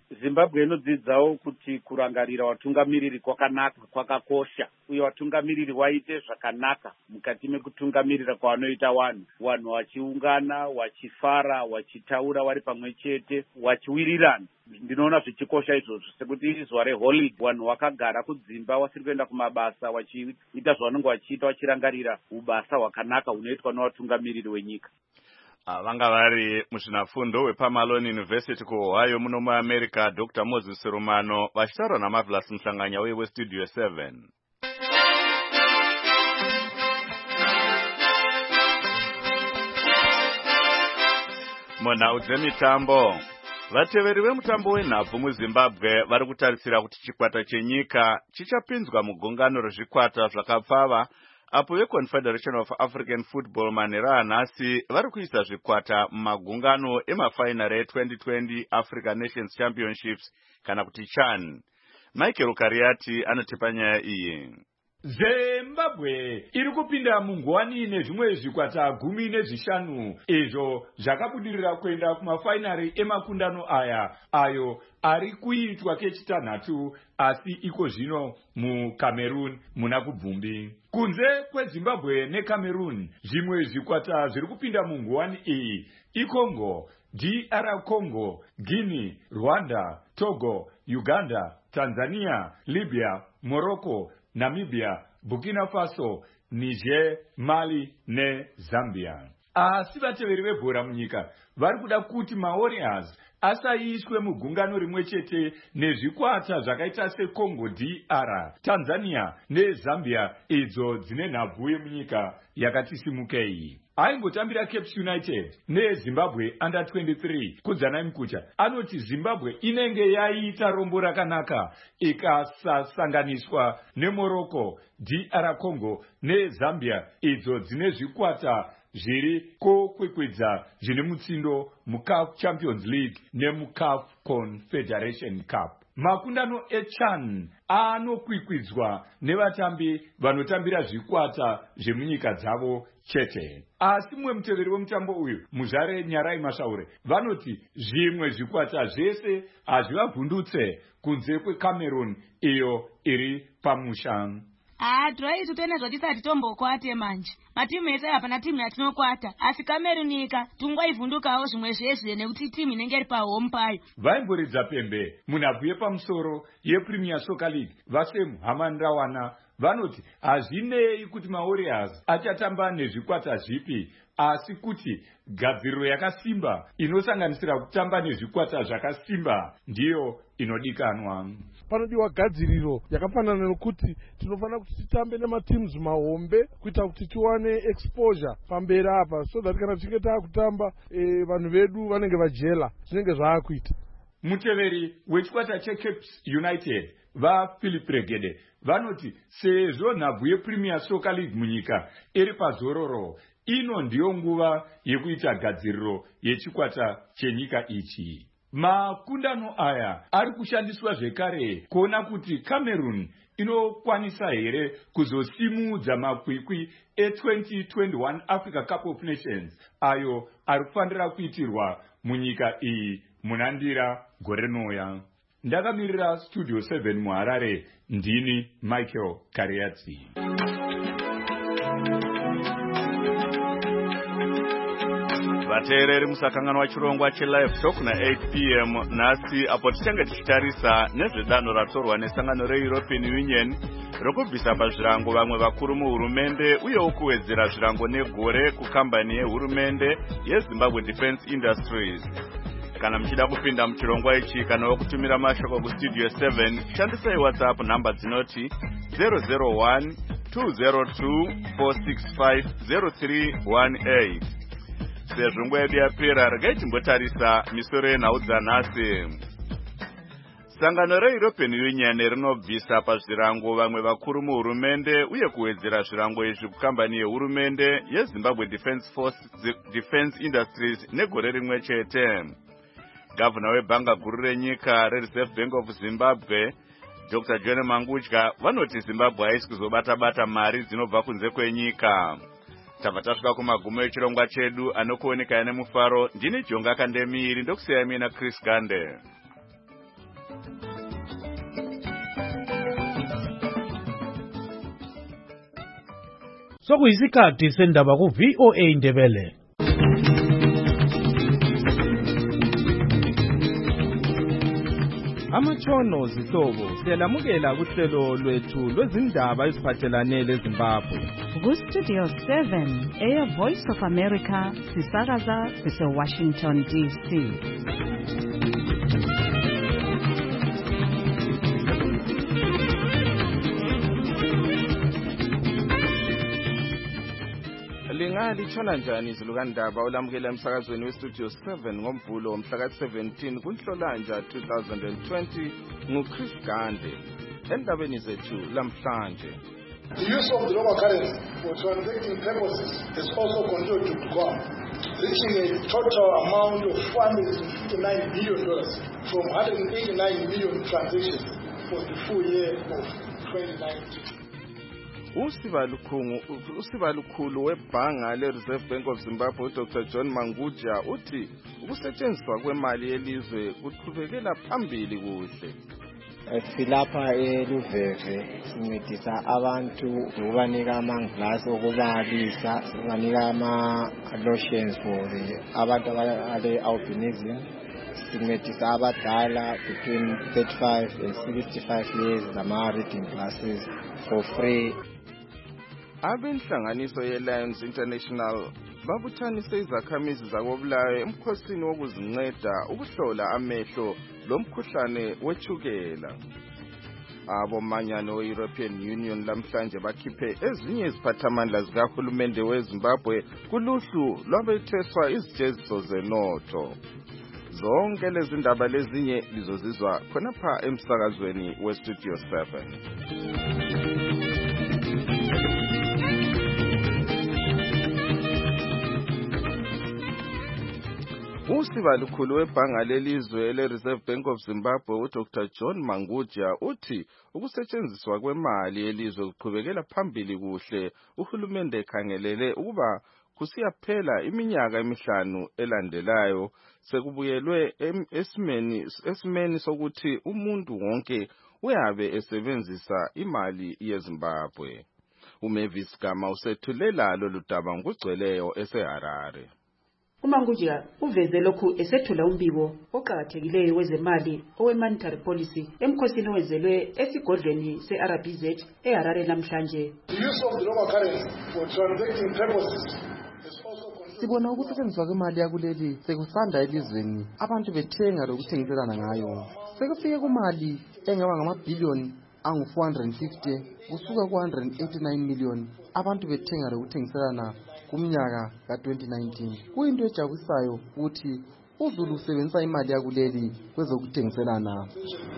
Zimbabwe inodzidzawo kuti kurangarira watungamiriri kwakanaka kwakakosha, uye watungamiriri waite zvakanaka mukati mekutungamirira kwavanoita vanhu vachiungana, vachifara, vachitaura vari pamwe chete, vachiwirirana. Ndinoona zvichikosha izvozvo, sekuti iri zuva reholiday, vanhu vakagara kudzimba vasiri kuenda kumabasa, vachiita zvavanenge vachiita vachirangarira ubasa hwakanaka hunoitwa nevatungamiriri wenyika. Vanga vari muzvinafundo wePamalone University kuOhio muno muAmerica, Dr. Moses Rumano vachitaura naMarvelous Mhlanganya weStudio 7. Munhau dzemitambo, vateveri vemutambo wenhabvu muZimbabwe vari kutarisira kuti chikwata chenyika chichapinzwa mugungano rezvikwata zvakapfava apo veConfederation of African Football manhero anhasi vari kuisa zvikwata mumagungano emafainari e2020 Africa Nations Championships kana kuti CHAN. Michael Kariati anotipa nyaya iyi. Zimbabwe iri kupinda mungwani nezvimwe zvikwata 15 izvo zvakabudirira kuenda kumafainari emakundano ayo ari kuitwa kechitanhatu asi iko zvino muCameroon muna kubvumbi. Kunze kweZimbabwe neCameroon, zvimwe zvikwata zviri kupinda mungwani iyi iCongo, DR Congo, Guinea, Rwanda, Togo, Uganda, Tanzania, Libya, Morocco, Namibia, Burkina Faso, Niger, Mali neZambia. Asi vateveri vebhora munyika vari kuda kuti maWarriors asaiswe mugungano rimwe chete nezvikwata zvakaita seCongo DR, Tanzania neZambia idzo dzine nhabvu yemunyika yakati simukei. Aingotambira Cape United neZimbabwe under 23 kudzana mkucha. Anoti Zimbabwe inenge yaita rombo rakanaka ikasasanganiswa neMorocco, DR Congo neZambia idzo dzine zvikwata zviri kokwikwidza zvine mutsindo muCAF Champions League nemuCAF Confederation Cup. Makundano eCHAN anokwikwidzwa nevatambi vanotambira zvikwata zvemunyika dzavo chete. Asi mumwe muteveri wemutambo uyu, Muzvare Nyarai Mashaure, vanoti zvimwe zvikwata zvese hazvivavhundutse kunze kweCameroon iyo iri pamusha. Dhoi tutene zvatisati tombokwate manje. Matimu ese hapana timu yatinokwata, asi Cameroon nyika tungwaivhundukawo zvimwe zvezve nekuti timu inenge iri pahome payo. Vaimboridza pembe munhabvu yepamusoro yePremier Soccer League Vasemu Hamanrawana vanoti hazvinei kuti maWarriors achatamba nezvikwata zvipi, asi kuti gadziriro yakasimba inosanganisira kutamba nezvikwata zvakasimba ndiyo inodikanwa. Panodiwa gadziriro yakafanana nokuti tinofanira kuti titambe nemateams mahombe kuita kuti tiwane exposure pamberi apa, so that kana tichinge taakutamba vanhu vedu vanenge vajela zvinenge zvaakuita. Muteveri wechikwata cheCape United vaPhilip Regede vanoti sezvo nhabvu yePremier Soccer League munyika iri pazororo, ino ndiyo nguva yekuita gadziriro yechikwata chenyika ichi. Makundano aya ari kushandiswa zvekare kuona kuti Cameroon inokwanisa here kuzosimudza makwikwi e2021 Africa Cup of Nations ayo ari kufanira kuitirwa munyika iyi munandira gore rinouya. Ndakamirira Studio 7 muHarare, ndini Michael Kariatsi. Vateereri musakanganwa chirongwa cheLive Talk na 8 p.m. nasi apo tichenge tichitarisa nezvedanho ratorwa nesangano reEuropean Union rokubvisa pazvirango vamwe vakuru muhurumende uyewo kuwedzera zvirango negore kukambani yehurumende yeZimbabwe Defence Industries. Kana muchida kupinda muchirongwa ichi kana kutumira mashoko kuStudio 7, shandisai WhatsApp namba dzinoti 001 202 465 0318. Sezvo nguva yedu yapera, regai timbotarisa misoro yenhau dzanhasi. Sangano reEuropean Union rinobvisa pazvirango vamwe vakuru muhurumende uye kuwedzera zvirango izvi kukambani yehurumende yeZimbabwe Defence Industries negore rimwe chete. Gavana webhanga guru renyika reReserve Bank of Zimbabwe, Dr. John Mangudya, vanoti Zimbabwe haisi kuzobata-bata mari dzinobva kunze kwenyika. Tabva tasvika kumagumo echirongwa chedu, anokuoneka nemufaro. Ndini Jonga Kandemiri, ndokusiyai mina Chris Gande. Sokuyisikhathi sendaba ku VOA Indebele. Amatshono zihlobo siyalamukela kuhlelo lwethu lwezindaba eziphathelane leZimbabwe. Ku-Studio 7 Air Voice of America sisakaza sise-Washington DC. Litshona njani izilukandaba olamukela emsakazweni weStudio 7 ngoMvulo womhla ka-17 kuNhlolanja 2020 nguChris Gande. Endabeni zethu lamhlanje. The use of the local currency for transacting purposes has also continued to grow, reaching a total amount of $459 billion from 189 million transactions for the full year of 2019. Usiba lukhulu webhanga le-Reserve Bank of Zimbabwe Dr. John Manguja uthi ukusetshenziswa kwemali yelizwe kuqhubekela phambili kuhle. Silapha eLuveve sincedisa abantu ukubanika amanglasi okubalisa, sibanika ama-lotions for abantu abale-albinism. Sincedisa abadala between 35 and 65 years nama-reading glasses for free. Abenhlanganiso ye-Lions International babuthanise izakhamizi zakobulawayo emkhosini wokuzinceda ukuhlola amehlo lomkhuhlane wetshukela. Abomanyano we-European Union lamhlanje bakhiphe ezinye iziphathamandla zikahulumende weZimbabwe kuluhlu lwabetheswa izijeziso zenotho. Zonke lezi ndaba lezinye lizozizwa khonapha emsakazweni weStudio 7. Usiba lukhulu webhanga lelizwe le-Reserve Bank of Zimbabwe uDr. John Manguja uthi ukusetshenziswa kwemali yelizwe kuqhubekela phambili kuhle. Uhulumende ekhangelele ukuba kusiyaphela iminyaka emihlanu elandelayo sekubuyelwe esimeni sokuthi umuntu wonke uyabe esebenzisa imali yeZimbabwe. uMavis Gama usethulela lolu daba ngokugcweleyo eseHarare. uManguja uveze lokhu esethula umbiko oqhakathekileyo wezemali owe-monetary policy emkhosini owenzelwe esigodlweni se-RBZ eHarare namhlanje. The use of the local currency for transacting purposes. Sibona ukusetshenziswa kwemali yakuleli sekusanda elizweni, abantu bethenga lokuthengiselana ngayo. Sekufike kumali engaba ngamabhiliyoni angu-450 kusuka ku-189 million abantu bethenga lokuthengiselana kumnyaka ka-2019. Kuyinto ejabulisayo ukuthi uZulu usebenzisa imali yakuleli kwezokuthengiselana.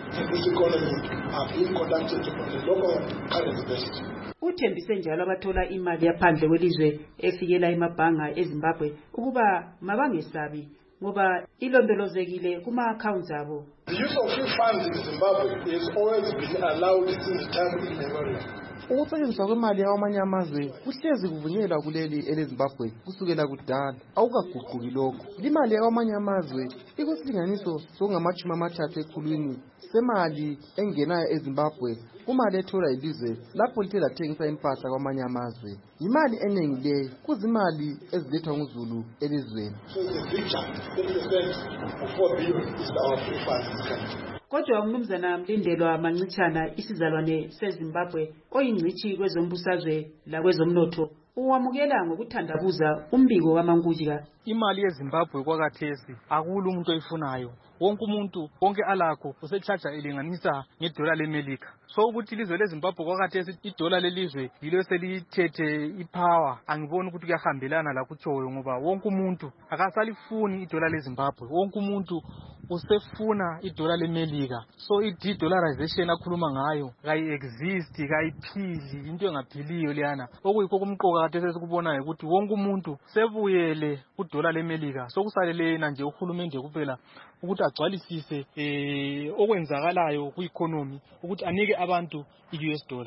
Uthembise njalo abathola imali yaphandle kwelizwe efikela emabhanga eZimbabwe ukuba mabangesabi ngoba ilondolozekile kuma-accounts abo. The use of free funds in Zimbabwe has always been allowed since time immemorial. Ukusetshenziswa kwemali yakwamanye amazwe kuhlezi kuvunyelwa kuleli eleZimbabwe kusukela kudala, awukaguquki lokho. Imali yakwamanye amazwe ikusilinganiso sokungama-30 ekhulwini semali engenayo eZimbabwe kumali etholwa ilizwe lapho lithe lathengisa impahla kwamanye amazwe. Imali eningi leyo kuzimali ezilethwa nguZulu elizweni. So the big jump, 30% of 4 billion is our free funds. Kodwa uMnumzana Mlindelwa Mancitshana isizalwane seZimbabwe oyingcithi kwezombusazwe lakwezomnotho uwamukela ngokuthandabuza umbiko waManguja. Imali yeZimbabwe kwakathesi akula umuntu oyifunayo. Wonke umuntu wonke alakho usechaja elinganisa ngedola leMelika. So ukuthi ilizwe leZimbabwe kwakathesi idola lelizwe yilo selithethe ipower, angiboni ukuthi kuyahambelana la kutshoyo ngoba wonke umuntu akasalifuni idola leZimbabwe. Wonke umuntu usefuna idola leMelika. So i-de-dollarization akhuluma ngayo kayi-exist, kayiphili, into engaphiliyo leyana. Okuyikho kumqoka kade sesikubonayo ukuthi wonke umuntu sebuyele kudola leMelika. So kusalelena nje uhulumende kuphela ukuthi agcwalisise okwenzakalayo ku-economy ukuthi anike abantu i-US dollar.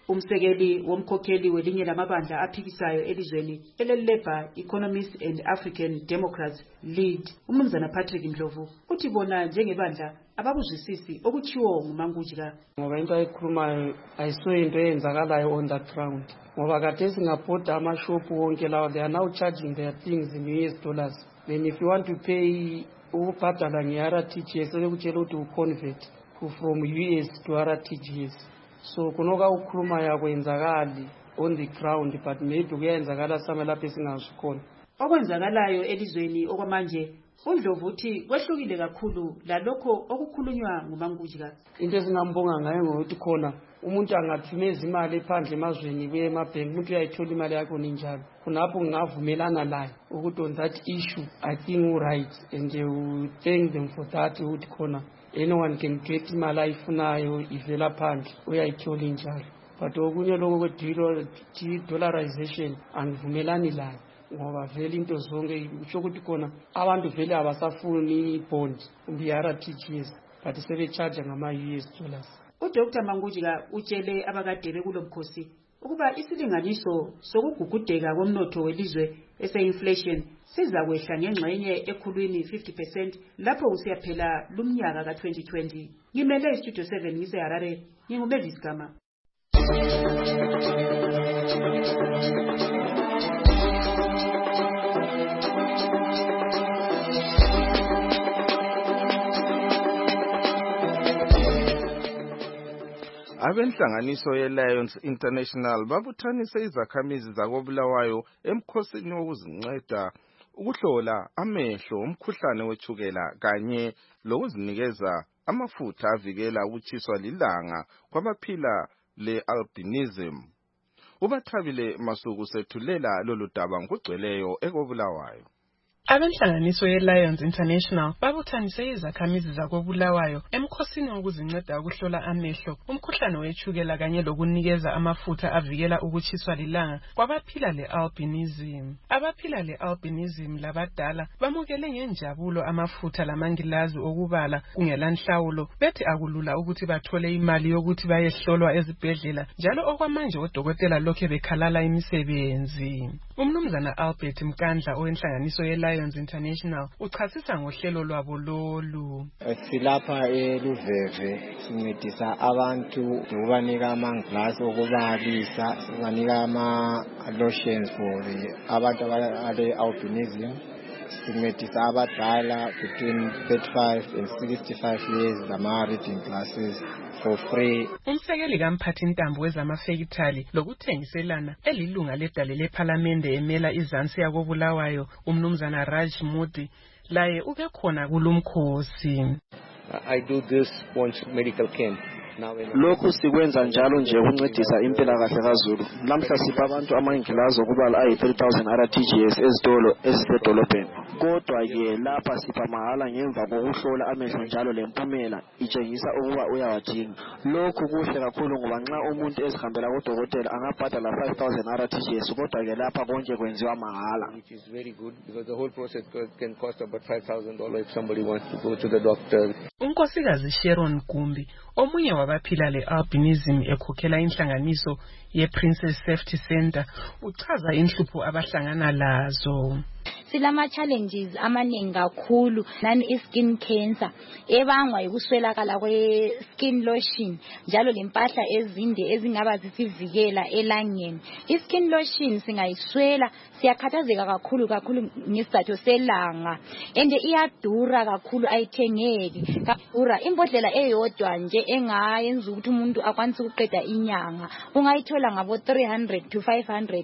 Umsekeli womkhokheli welinye lamabandla aphikisayo elizweni ele-Labour Economists and African Democrats Lead, umnumzana Patrick Ndlovu, uthi bona njengebandla abakuzwisisi okutshiwo nguMangujika. Ngoba into ayikhulumayo ayisiyo into eyenzakalayo on the ground. Ngoba kade singabhoda amashopu wonke lawa, they are now charging their things in US dollars. Then if you want to pay ubhadala nge-RTGS sekutshela ukuthi uconvert from US to RTGS. So kunoka ukhuluma yakwenzakali on the ground, but maybe kuyenzakala sama lapho esingazikhona. Okwenzakalayo elizweni okwamanje uNdlovu uthi kwehlukile kakhulu lalokho okukhulunywa nguMangujika. Into esingambonga ngayo ngokuthi khona umuntu angathumeza imali ephandle emazweni kuye emabhenki, umuntu uyayithola imali yakho ninjalo. Khonapho ngingavumelana laye ukuthi on that issue I think right, and we thank them for that ukuthi khona anyone can get imali ayifunayo ivela phandle uyayithola njalo. But okunye lokho kwe-dollarization angivumelani layo, ngoba vele into zonke usho ukuthi khona abantu vele abasafuni bond kumbe RTGS, but sebecharge ngama-US dollars. UDr Mangujika utshele abakade bekulo mkhosi ukuba isilinganiso sokugugudeka komnotho welizwe ese-inflation siza kwehla ngengxenye ekhulwini 50% lapho kusiyaphela lumnyaka ka-2020. Ngimele iStudio 7 ngiseHarare, nginguMavis Gama. Abenhlanganiso ye-Lions International babuthanise izakhamizi zakoBulawayo emkhosini wokuzinceda ukuhlola amehlo, umkhuhlane wethukela kanye lokuzinikeza amafutha avikela ukutshiswa lilanga kwabaphila le-albinism. Ubathabile Masuku sethulela lolu daba ngokugcweleyo ekoBulawayo. Abenhlanganiso ye-Lions International babuthanise izakhamizi zakoBulawayo emkhosini wokuzinceda ukuhlola amehlo, umkhuhlane wethukela kanye lokunikeza amafutha avikela ukutshiswa lilanga kwabaphila le-albinism. Abaphila le-albinism labadala bamukele ngenjabulo amafutha lamangilazi okubala kungelanhlawulo, bethi akulula ukuthi bathole imali yokuthi bayehlolwa ezibhedlela, njalo okwamanje odokotela lokhe bekhalala imisebenzi. Umnumzana Albert Mkandla owenhlanganiso ye-Lions International uchasisa ngohlelo lwabo lolu. Silapha eLuveve sincedisa abantu ngokubanika amangilazi okubalisa, sibanika ama-lotions for abantu abale-albinism. Sincedisa abadala between 35 and 65 years lama-reading glasses for free. Umsekeli kaMphathintambo wezamafekithali lokuthengiselana elilunga ledale lephalamende emela izansi yakoBulawayo umnumzana Raj Modi laye ube khona kulumkhosi. I do this once medical camp. Lokhu sikwenza njalo nje ukuncedisa impilakahle kaZulu. Namhla sipha abantu amangilazi okubala ayi-3000 RTGS ezitolo ezisedolobheni. Kodwa ke lapha sipha mahala ngemva kokuhlola amehlo njalo lempumela itshengisa ukuba uyawadinga. Lokhu kuhle kakhulu ngoba nxa umuntu ezihambela kodokotela angabhadala 5000 RTGS, kodwa ke lapha konke kwenziwa mahala. Which is very good because the whole process can cost about $5,000 if somebody wants to go to the doctor. Unkosikazi Sharon Gumbi omunye wabaphila le-albinism ekhokhela inhlanganiso ye-Princess Safety Center uchaza inhlupho abahlangana lazo. Silama challenges amaningi kakhulu, nani i-skin cancer ebangwa yikuswelakala kwe-skin lotion njalo lempahla ezinde ezingaba zisivikela elangeni. I-skin lotion singayiswela siyakhathazeka kakhulu ngesizathu selanga, and iyadura kakhulu, ayithengeki kadura. Imbodlela eyodwa nje engayenza ukuthi umuntu akwanise ukuqeda inyanga ungayithola ngabo 300 to 500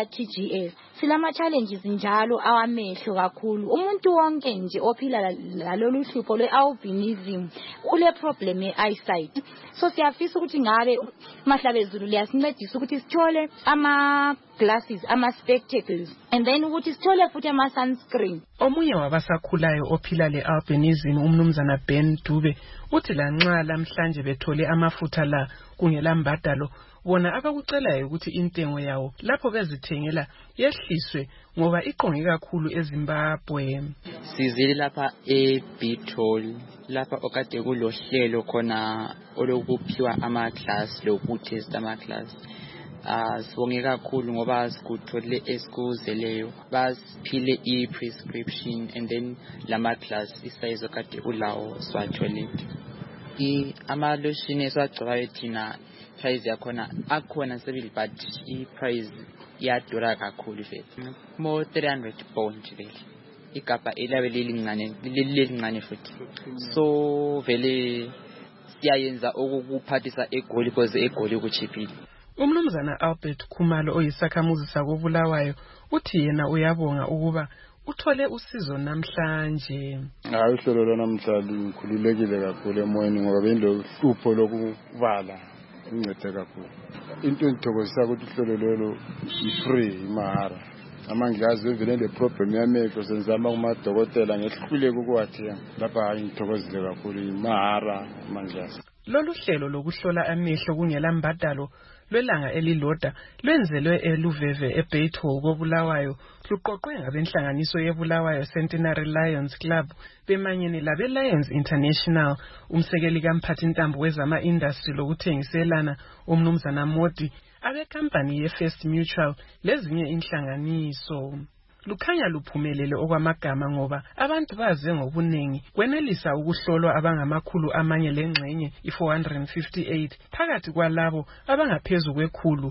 RTGS. Silama challenges njalo awamehlo kakhulu. Umuntu wonke nje ophila lalolu hlupho lwe-albinism ule problem ye-eyesight. So siyafisa ukuthi ngabe mahlabezulu liyasincedisa ukuthi sithole ama-glasses, ama-spectacles, and then ukuthi sithole futhi ama-sunscreen. Omunye wabasakhulayo ophila le-albinism umnumzana Ben Dube uthi lanxa lamhlanje bethole amafutha la kungelambadalo bona abakucelayo ukuthi intengo yawo lapho bezithengela yehliswe ngoba iqonge kakhulu eZimbabwe. Sizile lapha eBitol lapha okade kulohlelo khona olokuphiwa ama-class lokutest ama-class. Sibonge kakhulu ngoba sikutholile esikuzeleyo basiphile i-prescription and then lama-class isize okade ulawo siwatholile. Ama-lotion esiwagcobayo thina price yakhona akhona sebili but i-price iyadura kakhulu vele. More 300 pound vele. Igabha elabe lelincane futhi. So vele siyayenza okukuphathisa eGoli because eGoli kuchiphile. Umnumzana Albert Khumalo oyisakhamuzi sakobulawayo uthi yena uyabonga ukuba uthole usizo namhlanje. Uhlelo lwanamhla lukhululekile kakhulu emoyeni ngoba bengilohlupho lokubala incede kakhulu. Into engithokozisa ukuthi uhlelo lelo i-free imahara. Amangilazi bevele le problem yamehlo senzama kumadokotela ngehluleke ukuwathenga. Lapha ngithokozile kakhulu imahara amangilazi. Lolu hlelo lokuhlola amehlo kungela mbadalo lwelanga elilodwa lwenzelwe eLuveve eBaytol kobulawayo luqoqwe ngabenhlanganiso yeBulawayo Centenary Lions Club bemanyene labe Lions International. Umsekeli kamphathintambo wezama-industry lokuthengiselana umnumzana Modi abekampani ye-First Mutual lezinye inhlanganiso. Lukhanya luphumelele okwamagama ngoba abantu baze ngobunengi kwenelisa ukuhlolwa abangamakhulu amanye lengxenye i-458 phakathi kwalabo abangaphezu kwekhulu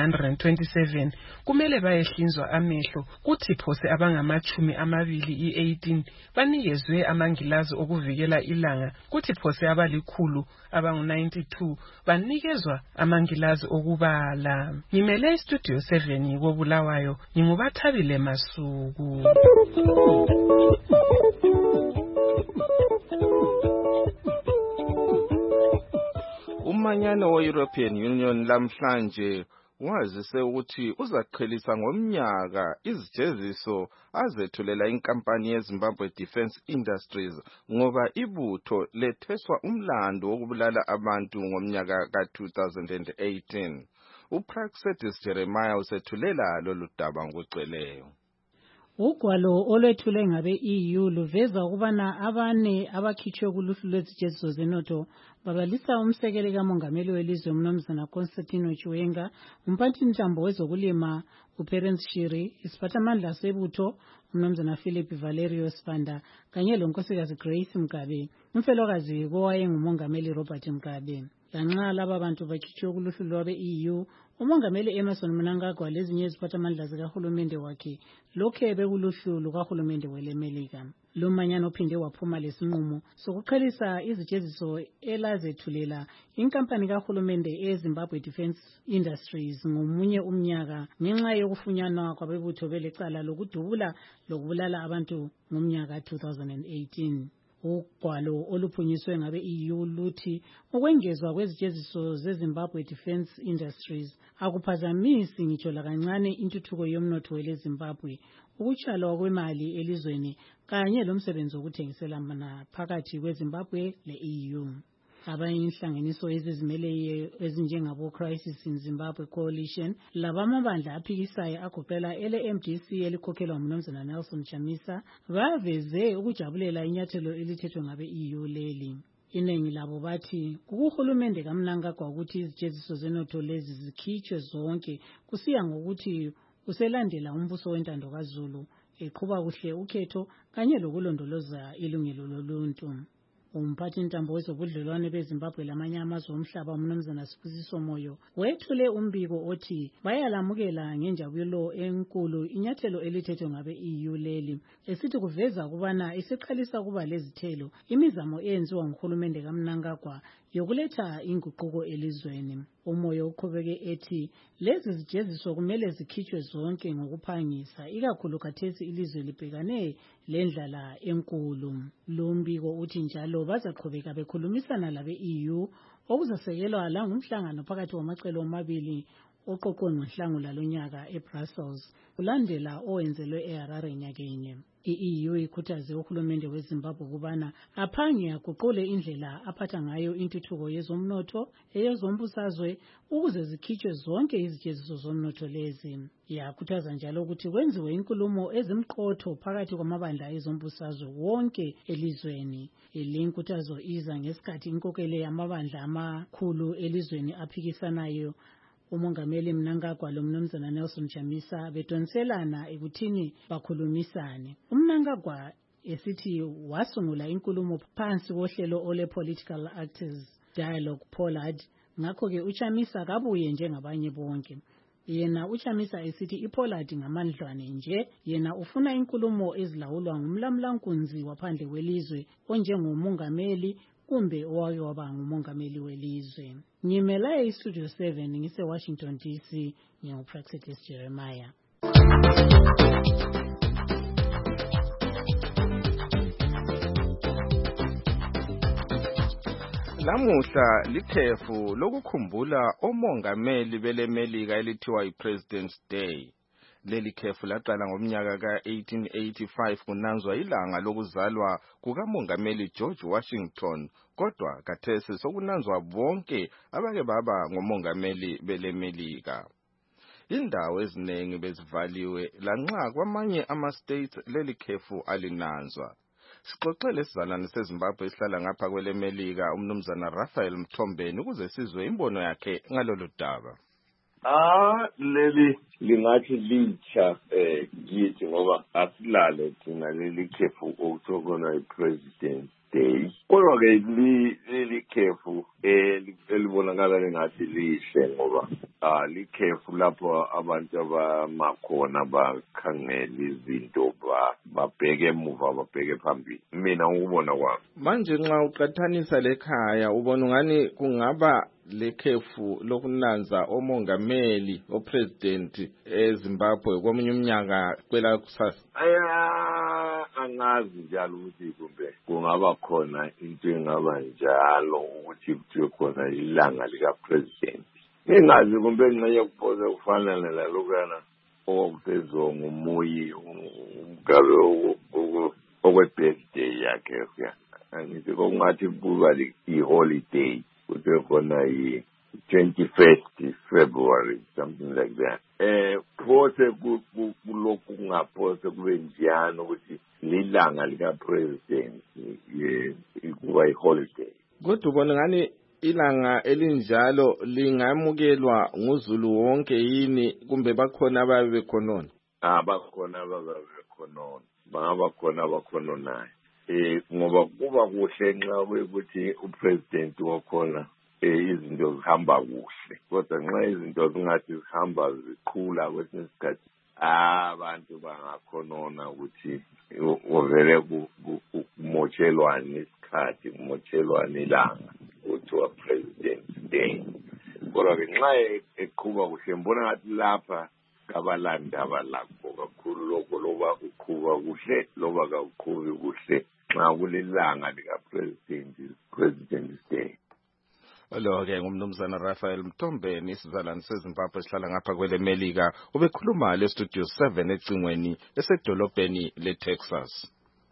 i-127 kumele bayehlinzwa amehlo kuthi phose abangamachumi-20 i-18 banikezwe amangilazi okuvikela ilanga kuthi phose abalikhulu abangu-92 banikezwa amangilazi okubala. Ngimele iStudio 7 kobulawayo ngingubathabile Masu. Umanyano we-European Union lamhlanje wazise ukuthi uzaqhelisa ngomnyaka izijeziso azethulela inkampani yeZimbabwe Defence Industries ngoba ibutho letheswa umlando wokubulala abantu ngomnyaka ka-2018. uPraxedis Jeremiah usethulela lolu daba ngokugcweleyo. Ugwalo olwethule ngabe EU luveza ukubana abane abakhitshwe kuluhlu lwezijeziso zenotho babalisa umsekeli kamongameli welizwe umnumzana Constantino Chiwenga, umphathintambo wezokulima uPerence Shiri, isiphathamandla sebutho umnumzana Philip Valerio Spanda kanye lonkosikazi Grace Mugabe, umfelokazi kowayengumongameli Robert Mugabe. Lanxa laba bantu bakhitshwe kuluhlu lwabe EU, umongameli Emerson Mnangagwa lezinye iziphathamandla zikahulumende wakhe lokhe bekuluhlu lukahulumende welemelika. Lumanyano uphinde waphuma lesinqumo sokuqhelisa izijeziso elazethulela inkampani kahulumende eZimbabwe Defence Industries ngomunye umnyaka ngenxa yokufunyanwa kwabebutho belecala lokudubula lokubulala abantu ngomnyaka 2018. Ugwalo oluphunyiswe ngabe EU luthi ukwengezwa kwezijeziso zeZimbabwe Defence Industries akuphazamisi ngitsho lakancane intuthuko yomnotho weleZimbabwe, ukutshalwa kwemali elizweni kanye lomsebenzi wokuthengiselana phakathi kweZimbabwe le-EU. Abanye inhlanganiso ezizimeleyo ezinjengabo Crisis in Zimbabwe Coalition labamabandla aphikisayo agoqela ele-MDC elikhokhelwa ngumnumzana Nelson Chamisa baveze ukujabulela inyathelo elithethwe ngabe EU leli. Iningi labo bathi kuhulumende kaMnangagwa ukuthi izijeziso zenotho lezi zikhitshwe zonke kusiya ngokuthi uselandela umbuso wentando kaZulu eqhuba kuhle ukhetho kanye lokulondoloza ilungelo loluntu. Umphathintambo wezobudlelwane beZimbabwe lamanye amazwe omhlaba umnumzana Sibusiso Moyo wethule umbiko othi bayalamukela ngenjabulo enkulu inyathelo elithethwe ngabe EU leli, esithi kuveza ukubana isiqalisa kuba lezithelo imizamo eyenziwa nguhulumende kaMnangagwa yokuletha inguquko elizweni. Umoyo uqhubeke ethi lezi zijeziso kumele zikhitshwe zonke ngokuphangisa ikakhulu khathesi ilizwe libhekane lendlala enkulu. Lo mbiko uthi njalo bazaqhubeka bekhulumisana labe EU okuzasekelwa la ngumhlangano phakathi kwamacele omabili oqoqweni ngoNhlangula lonyaka eBrussels ulandela owenzelwe eHarare nyakenye. I-EU ikhuthaze uhulumende weZimbabwe ukubana aphange aguqule indlela aphatha ngayo intuthuko yezomnotho eyezombusazwe ukuze zikhitshwe zonke izijeziso zomnotho lezi. Yakhuthaza njalo ukuthi kwenziwe inkulumo ezimqotho phakathi kwamabandla ezombusazwe wonke elizweni. Inkuthazo iza ngesikhathi inkokeli yamabandla amakhulu elizweni aphikisanayo umongameli Mnangagwa lomnumzana Nelson Chamisa bedonselana ekuthini bakhulumisane. uMnangagwa esithi wasungula inkulumo phansi kohlelo ole Political Actors Dialogue Pollard, ngakho-ke uChamisa kabuye njengabanye bonke. Yena uChamisa esithi iPollard ngamandlwane nje, yena ufuna inkulumo ezilawulwa ngumlamlankunzi waphandle welizwe onjengomongameli kumbe owake waba ngumongameli welizwe. Ngimela eStudio 7 ngise-Washington DC, nginguPraxetis Jeremiah. Lamuhla likhefu lokukhumbula omongameli belemelika elithiwa iPresident's Day. Leli khefu laqala ngomnyaka ka-1885 kunanzwa ilanga lokuzalwa kukamongameli George Washington, kodwa khathesi sokunanzwa bonke abake baba ngomongameli belemelika. Indawo eziningi bezivaliwe lanxa kwamanye ama-states leli khefu alinanzwa. Sixoxele isizalwane seZimbabwe esihlala ngapha kwelemelika umnumzana Raphael Mthombeni ukuze sizwe imbono yakhe ngalolu daba. Leli lingathi litsha kithi ngoba asilale thina leli khefu okuthiwa khona i-President Day. Kodwa-ke leli khefu elibonakala lingathi lihle ngoba likhefu lapho abantu abamakhona bakhangela izinto babheke emuva babheke phambili. Mina ngikubona kwami. Manje nxa uqathanisa lekhaya ubona ngani kungaba lekhefu lokunanza omongameli opresident eZimbabwe komunye umnyaka kwela kusasa. Angazi njalo ukuthi kumbe kungaba khona into engaba njalo ukuthi kuthiwe khona ilanga likapresident. Ngingazi kumbe ngenxa kuphosa kufana nalokana okusezongo umoyi umgabe okwe-birthday yakhe. Angithi kungathi kuba i-holiday kuthiwe khona yi-21st February, something like that. Phose kulokhu kungaphose kube njani ukuthi lilanga lika-president kuba i-holiday. Kodwa ubona ngani ilanga elinjalo lingamukelwa nguzulu wonke yini kumbe bakhona ababe bekhonona? Bakhona ababe bekhonona, bangaba khona abakhononayo. Ngoba kuba kuhle nxa ukuthi upresident wakhona izinto zihamba kuhle, kodwa nxa izinto zingathi zihamba ziqhula kwesinye isikhathi abantu bangakhonona ukuthi uvele kumotshelwane isikhathi, kumotshelwane ilanga kuthiwa President's Day. Kodwa-ke nxa eqhuba kuhle mbona ngathi lapha kabalandaba lakho kakhulu lokho loba uqhuba kuhle loba kawuqhubi kuhle nxa kulilanga lika-President's Day. Lo-ke ngumnumzana Raphael Mthombeni isizalwane seZimbabwe esihlala ngapha kwelemelika ubekhuluma leStudio 7 ecingweni esedolobheni leTexas.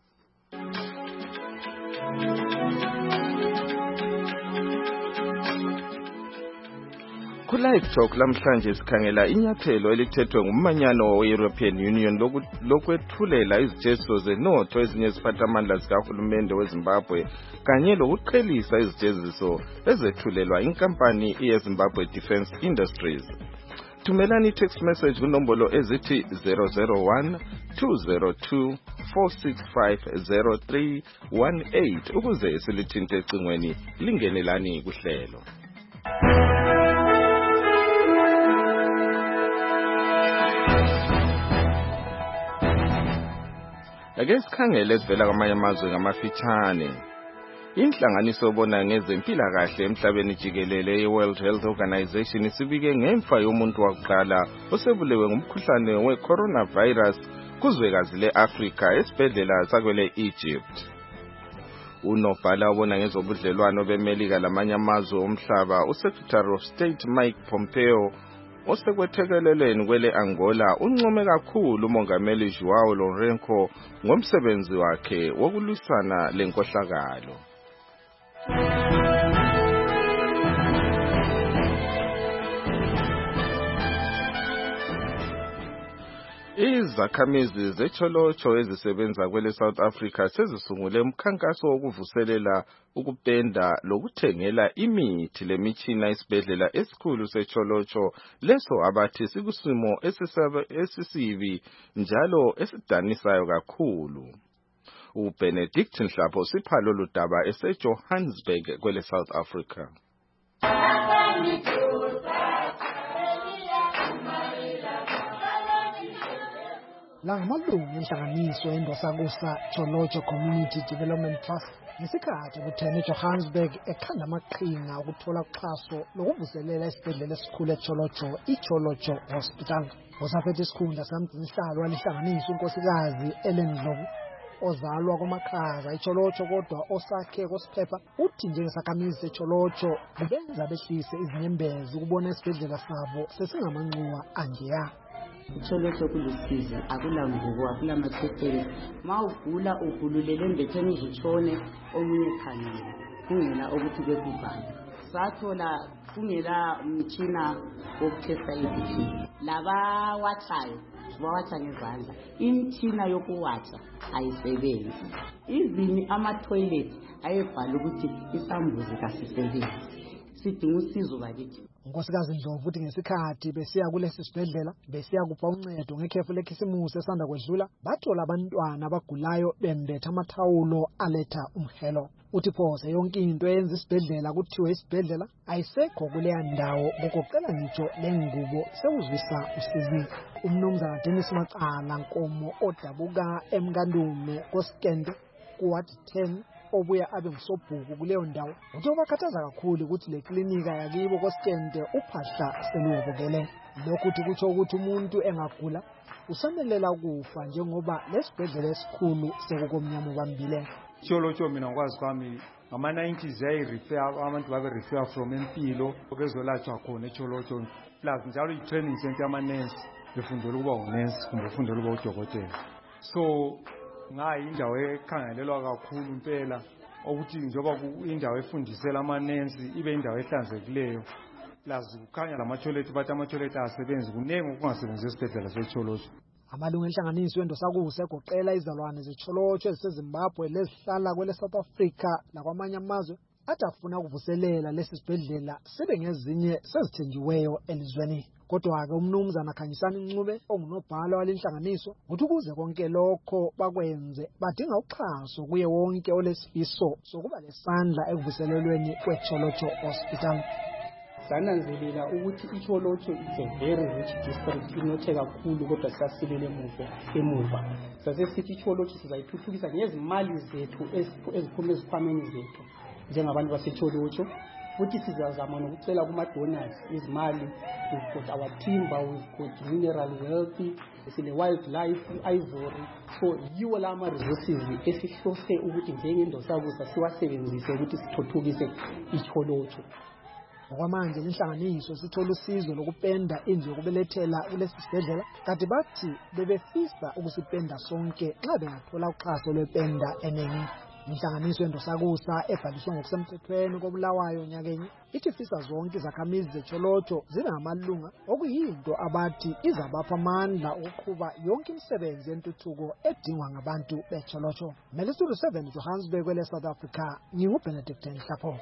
Ku-Live Talk lamhlanje sikhangela inyathelo elithethwe ngummanyano we-European Union lokwethulela izijeziso zenotho ezinye ziphathamandla zikahulumende weZimbabwe kanye lokuqhelisa izijeziso ezethulelwa inkampani yeZimbabwe Defence Industries. Thumelani text message kunombolo ezithi 001-202-465-0318 ukuze silithinte ecingweni lingenelani kuhlelo. Ake sikhangele esivela kwamanye amazwe ngamafitshane. Inhlanganiso ebona ngezempilakahle emhlabeni jikelele ye-World Health Organization isibike ngemfa yomuntu wakuqala osebulewe ngumkhuhlane we-coronavirus kuzwekazi le-Afrika esibhedlela sakwele Egypt. Unobhala obona ngezobudlelwano beMelika lamanye amazwe omhlaba, uSecretary of State Mike Pompeo osekwethekeleleni kwele Angola uncome kakhulu umongameli João Lourenço ngomsebenzi wakhe wokulwisana lenkohlakalo. Izakhamizi zecholocho ezisebenza kwele South Africa sezisungule umkhankaso wokuvuselela ukupenda lokuthengela imithi lemitshina esibhedlela esikhulu secholocho leso abathi sikusimo esisibi njalo esidanisayo kakhulu. uBenedict Nhlapho sipha lolu daba eseJohannesburg kwele South Africa. La ngamalungu enhlanganiso endosakusa Cholocho Community Development Trust ngesikhathi kuthene eJohannesburg ekhanda amaqhinga ukuthola uxhaso lokuvuselela isibhedlela esikhulu eCholocho iCholocho Hospital. Osaphethe isikhundla samgcinisihlalo walihlanganisa unkosikazi Ellen Ndlovu ozalwa kwamakhaza eCholocho kodwa osakhe kosiphepha uthi njengesakhamizi seCholocho kubenza behlise izinyembezi ukubona isibhedlela sabo sesingamanxuwa anjeya. Icholocho kulusizi akulamvuko akulamathekeli mawugula ugululele embetheni uzutshone omunye khangela kungela ukuthi bekubhani sathola kungela umtshina wokuthesta iBP laba wathayo bawatha ngezandla imtshina yokuwatha ayisebenzi izini ama-toilet ayebhala ukuthi isambuzi kasisebenzi sidinga usizo bakithi. Unkosikazi Ndlovu uthi ngesikhathi besiya kulesi sibhedlela besiya kupha uncedo ngekhefu lekhisimusi esanda kwedlula bathola abantwana abagulayo bembetha amathawulo aletha umhelo. Uthi phose yonke into eyenza isibhedlela kuthiwe isibhedlela ayisekho kuleya ndawo ngokuqela ngitsho lengubo sekuzwisa usizi. Umnumzana Dennis Macala Nkomo odabuka eMkandume koSkende kuward 10 obuya abe ngusobhuku kuleyo ndawo uthi ubakhathaza kakhulu ukuthi le klinika yakibo koSkende uphahla seluwobukele. Lokhu uthi kutsho ukuthi umuntu engagula usamelela kufa njengoba lesibhedlela esikhulu sekukomnyama bambile. Cholocho mina ngikwazi kwami ngama-90s yayi-refer abantu babe-refer from Empilo bezolatshwa khona eCholocho plus njalo i-training center yamanesi befundela ukuba unesi kumbe ufundela ukuba udokotela. So ngayindawo ekhangelelwa kakhulu impela ukuthi njengoba indawo efundisela amanensi ibe indawo ehlanzekileyo plus kukhanya lama-toilet bathi ama-toilet asebenzi kuningi okungasebenzi esibhedlela seCholocho. Amalungu enhlanganiso endosakusa egoqela izalwane zeCholocho eziseZimbabwe lezihlala kwele South Africa nakwamanye amazwe athi afuna ukuvuselela lesi sibhedlela sibe ngezinye sezithenjiweyo elizweni. Kodwa-ke umnumzana Khanyisani Ncube ongunobhala walenhlanganiso uthi ukuze konke lokho bakwenze badinga uxhaso kuye wonke olesifiso sokuba lesandla ekuvuselelweni kweCholocho Hospital. Sananzelela ukuthi iCholocho is a very rich district inothe kakhulu kodwa sisasilele emuva. Sasesithi iCholocho sizayithuthukisa ngezimali zethu eziphuma ezikhwameni zethu njengabantu baseCholocho. Futhi sizazama nokucela kuma-donors izimali. We've got our timber, we've got mineral wealth, sile wildlife, ivory. So yiwo lama resources esihlose ukuthi njengendosakusa siwasebenzise ukuthi sithuthukise iCholocho. Ngokwamanje inhlanganiso sithola usizo lokupenda indlu yokubelethela kulesi sibhedlela kanti bathi bebefisa ukusipenda sonke nxa bengathola uxhaso lwependa eningi. Inhlanganiso endosakusa ebhaliswe ngokusemthethweni koBulawayo nyakenye ithi fisa zonke izakhamizi zeCholocho zibe ngamalunga okuyinto abathi izabapha amandla ukuqhuba yonke imisebenzi yentuthuko edingwa ngabantu beCholocho. Melisulu 7 Johannesburg kwele South Africa nginguBenedict Nhlapho.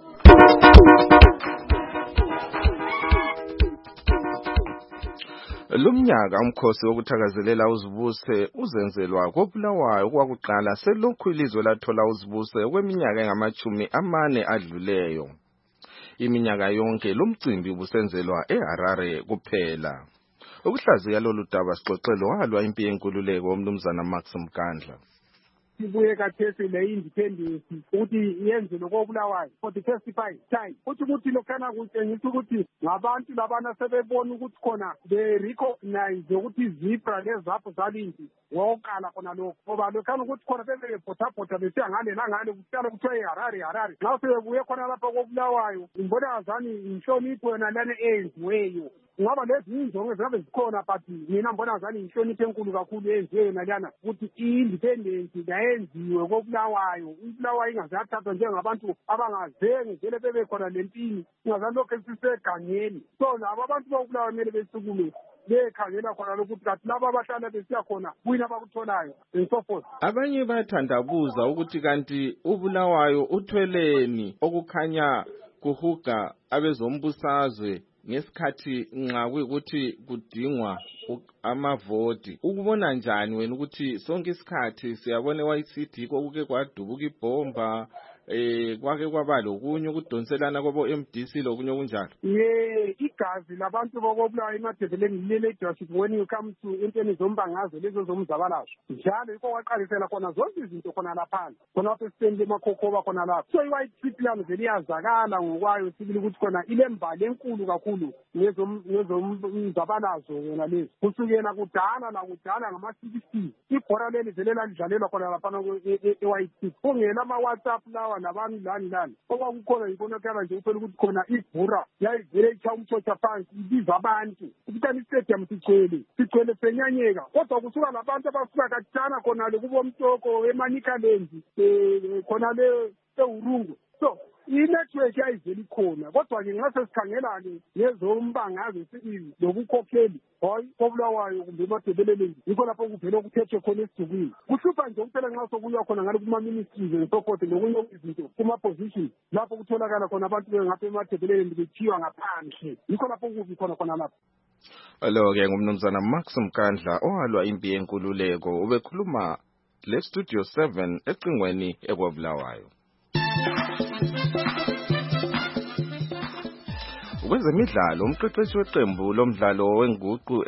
Lumnyaka umkhosi wokuthakazelela uzibuse uzenzelwa koBulawayo okwakuqala selokhu ilizwe lathola uzibuse kweminyaka engama-40 adluleyo. Iminyaka yonke lumcimbi ubusenzelwa eHarare kuphela. Ukuhlaziya lolu daba sixoxelo walwa impi yenkululeko umnumzana Max Mkandla. Sibuye kathesi le independence ukuthi yenzelwe koBulawayo for the 35th time ukuthi lokhana kutshengisa ukuthi ngabantu labana sebebona ukuthi khona they recognize ukuthi izibra lezapho zalindi wokuqala khona lokho ngoba lokhana ukuthi khona bebebhothabhotha besiya ngale nangale kutyala kuthiwa iharari nxa sebebuye khona lapha koBulawayo ngibona ngazani inhlonipho yona lana eyenziweyo kungaba lezinye injongo ezingabe zikhona but mina mbona ngazani inhlonipho enkulu kakhulu eyenziwe yona lana ukuthi i-independence kayenziwe koBulawayo uBulawayo ingazathathwa njengabantu abangazenge vele bebekhona lempini ingazani lokhu esisegangeni so labo abantu boBulawayo kumele besukume bekhangela khona lokuthi kathi laba abahlala besiya khona kuyini abakutholayo and so forth. Abanye bayathandabuza ukuthi kanti uBulawayo uthweleni okukhanya kuhuga abezombusazwe ngesikhathi nxa kuyikuthi kudingwa amavoti. Ukubona njani wena ukuthi sonke isikhathi siyabona eYCD kokuke kwadubuka ibhomba kwake kwaba lokunye ukudonselana kwabo MDC lokunye kunjalo? Igazi labantu bokoBulawayo emadebeleni leadership when you come to entweni zombangazo lezo zomzabalazo njalo yikho kwaqalisela khona zonke izinto khona lapha khona lapha esitendle emakhokhoba khona lapha so i-white plan vele iyazakala ngokwayo sibili ukuthi khona ilembali enkulu kakhulu ngezomzabalazo yona lezi kusukela kudala ngama-60 ibhora leli vele lalidlalelwa khona lapha e-white kungela ama-WhatsApp lawa nabani lani okwakukhona yibonakala nje uphela ukuthi khona ibhura yayivele icha umtshotha phansi ibiza abantu ukutani istadium sigcwele senyanyeka kodwa kusuka labantu abasuka katshana khona le kubomtoko eManikaland khona le eUrungu so i-network yayivele ikhona kodwa-ke nxa sesikhangela-ke ngezombangazo sibili lobukhokheli hayi koBulawayo kumbe emadebeleleni yikho lapho kuvele okuthethwe khona esidukwini kuhlupha nje kuphela nxa sokuya khona ngale kuma-ministries and so forth nokunye izinto kuma-position lapho kutholakala khona abantu bengapha emadebeleleni bethiwa ngaphandle yikho lapho kubi khona lapho. Lo-ke ngumnumzana Max Mkandla owalwa impi yenkululeko ubekhuluma le Studio 7 ecingweni ekwaBulawayo. Kwezemidlalo umqeqeshi weqembu lomdlalo wenguqu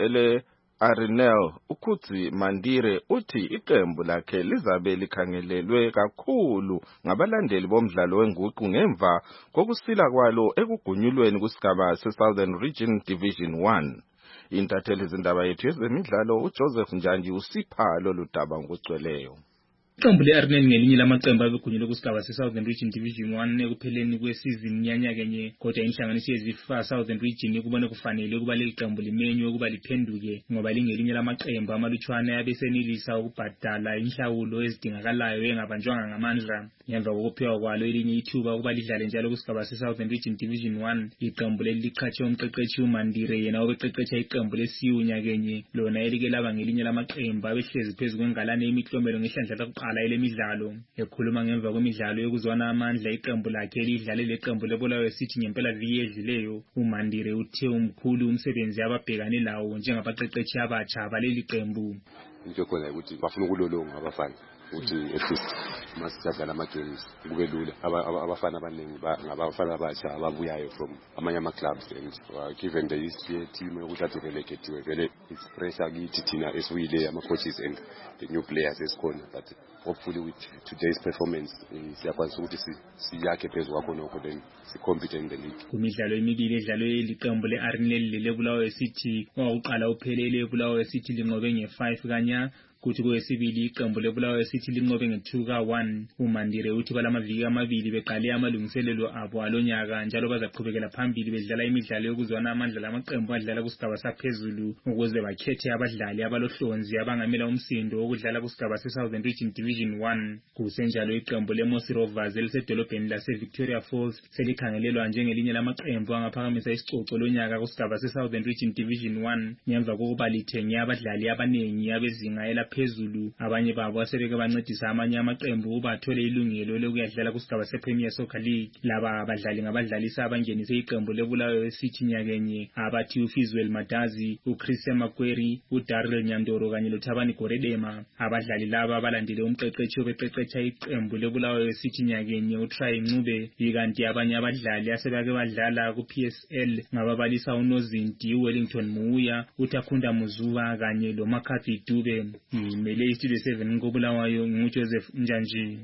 ele-Arenal uKhutsi Mandire uthi iqembu lakhe lizabe likhangelelwe kakhulu ngabalandeli bomdlalo wenguqu ngemva kokusila kwalo ekugunyulweni kusigaba se-Southern Region Division 1. Intatheli zindaba yethu yezemidlalo uJoseph Njanji usipha lolu daba ngokugcweleyo. Iqembu le-Arenal ngelinye lamaqembu abegunyulwe kusigaba se-Southern Region Division 1 ekupheleni kwesizini yanyakenye kodwa inhlanganiso yeziFIFA Southern Region ikubone kufanele ukuba leli qembu limenywe ukuba liphenduke ngoba lingelinye lamaqembu amalutshwana abesenelisa ukubhadala inhlawulo ezidingakalayo engabanjwanga ngamandla ngemva kokuphiwa kwalo elinye ithuba ukuba lidlale njalo kusigaba se-Southern Region Division 1. Iqembu leli liqhatshe umqeqeshi uMandire yena obeqeqetsha iqembu lesiyu nyakenye lona elike laba ngelinye lamaqembu abehlezi phezu kwengalane yemiklomelo ngehlandla lokuqala elemidlalo. Ekhuluma ngemva kwemidlalo yokuzwana amandla iqembu lakhe lidlale leqembu leBulawayo City ngempela viki edlileyo uMandire uthe umkhulu umsebenzi ababhekane lawo njengabaqeqeshi abatsha baleli qembu. Into khona ukuthi bafuna ukulolonga abafana ukuthi at least masidlala ama-games kube lula abafana abaningi ngabafana abatsha ababuyayo from amanye ama-clubs and given the history ye-team yokuthi ade relegatiwe vele it's pressure kithi thina esibuyile ama-coaches and the new players esikhona but hopefully with today's performance siyakwanisa ukuthi siyakhe phezu kwakho nokho then si-compete in the league. Kumidlalo emibili edlalwe liqembu le-Arenal leBulawayo City owawuqala uphelele eBulawayo City linqobe nge-5 kanya kuthi kwesibili iqembu leBulawayo City linqobe nge-2-1. uMandire uthi balamaviki amabili beqale amalungiselelo abo alonyaka njalo bazaqhubekela phambili bedlala imidlalo yokuzwana amandla lamaqembu adlala kusigaba saphezulu ukuze bakhethe abadlali abalohlonzi abangamela umsindo wokudlala kusigaba se-Southern Region Division 1. Kusenjalo iqembu leMosi Rovers elisedolobheni lase-Victoria Falls selikhangelelwa njengelinye lamaqembu angaphakamisa isicoco lonyaka kusigaba se-Southern Region Division 1 ngemva kokuba lithenge abadlali abanengi abezinga phezulu abanye babo asebeke bancedisa amanye amaqembu ukuba athole ilungelo lokuyadlala kusigaba sePremier Soccer League. Laba abadlali ngabadlalisa abangenise iqembu leBulawayo City nyakenye abathi uFizwel Madazi, uChris Makweri, uDarrell Nyandoro kanye loThabani Goredema. Abadlali laba balandele umqeqeshi obeqeqetsha iqembu leBulawayo City nyakenye uTry Ncube ikanti abanye abadlali asebake badlala kuPSL ngababalisa uNozinti, uWellington Muya, uTakhunda Muzuba kanye loMcCarthy Dube. Imele Studio 7 koBulawayo nguJoseph Njanji.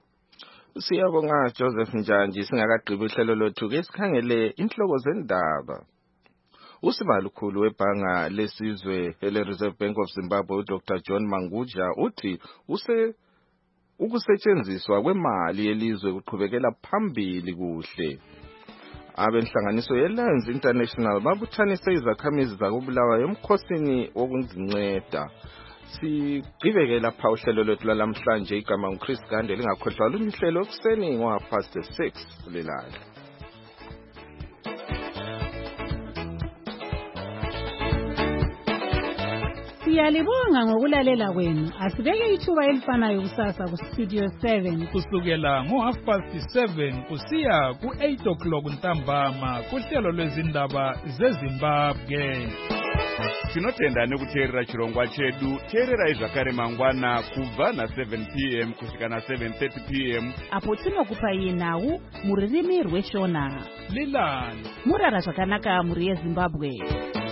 Siyabonga Joseph Njanji. Singakagqibi uhlelo lothu ke sikhangele inhloko zendaba. Usimalukhulu webhanga lesizwe ele-Reserve Bank of Zimbabwe uDr John Manguja uthi ukusetshenziswa kwemali yelizwe kuqhubekela phambili kuhle. Abenhlanganiso ye-Lions International babuthanise izakhamizi zakubulawayo emkhosini wokuzinceda. Sigqibeke lapha uhlelo lwethu lwalamhlanje. Igama nguChris Gande. Lingakhohlwa lumihlelo ekuseni ngo6:30 kulelanga. Siyalibonga ngokulalela kwenu. Asibeke ithuba elifanayo kusasa ku Studio 7 kusukela ngo7:30 kusiya ku8 ntambama kuhlelo lwezindaba zeZimbabwe. Tinotenda kuteerera chirongwa chedu. Teererai zvakare mangwana kubva na7 p.m. kusvika na7:30 p.m. apo tinokupai nhau muririmi rweshona. Lilani murara zvakanaka muri yeZimbabwe.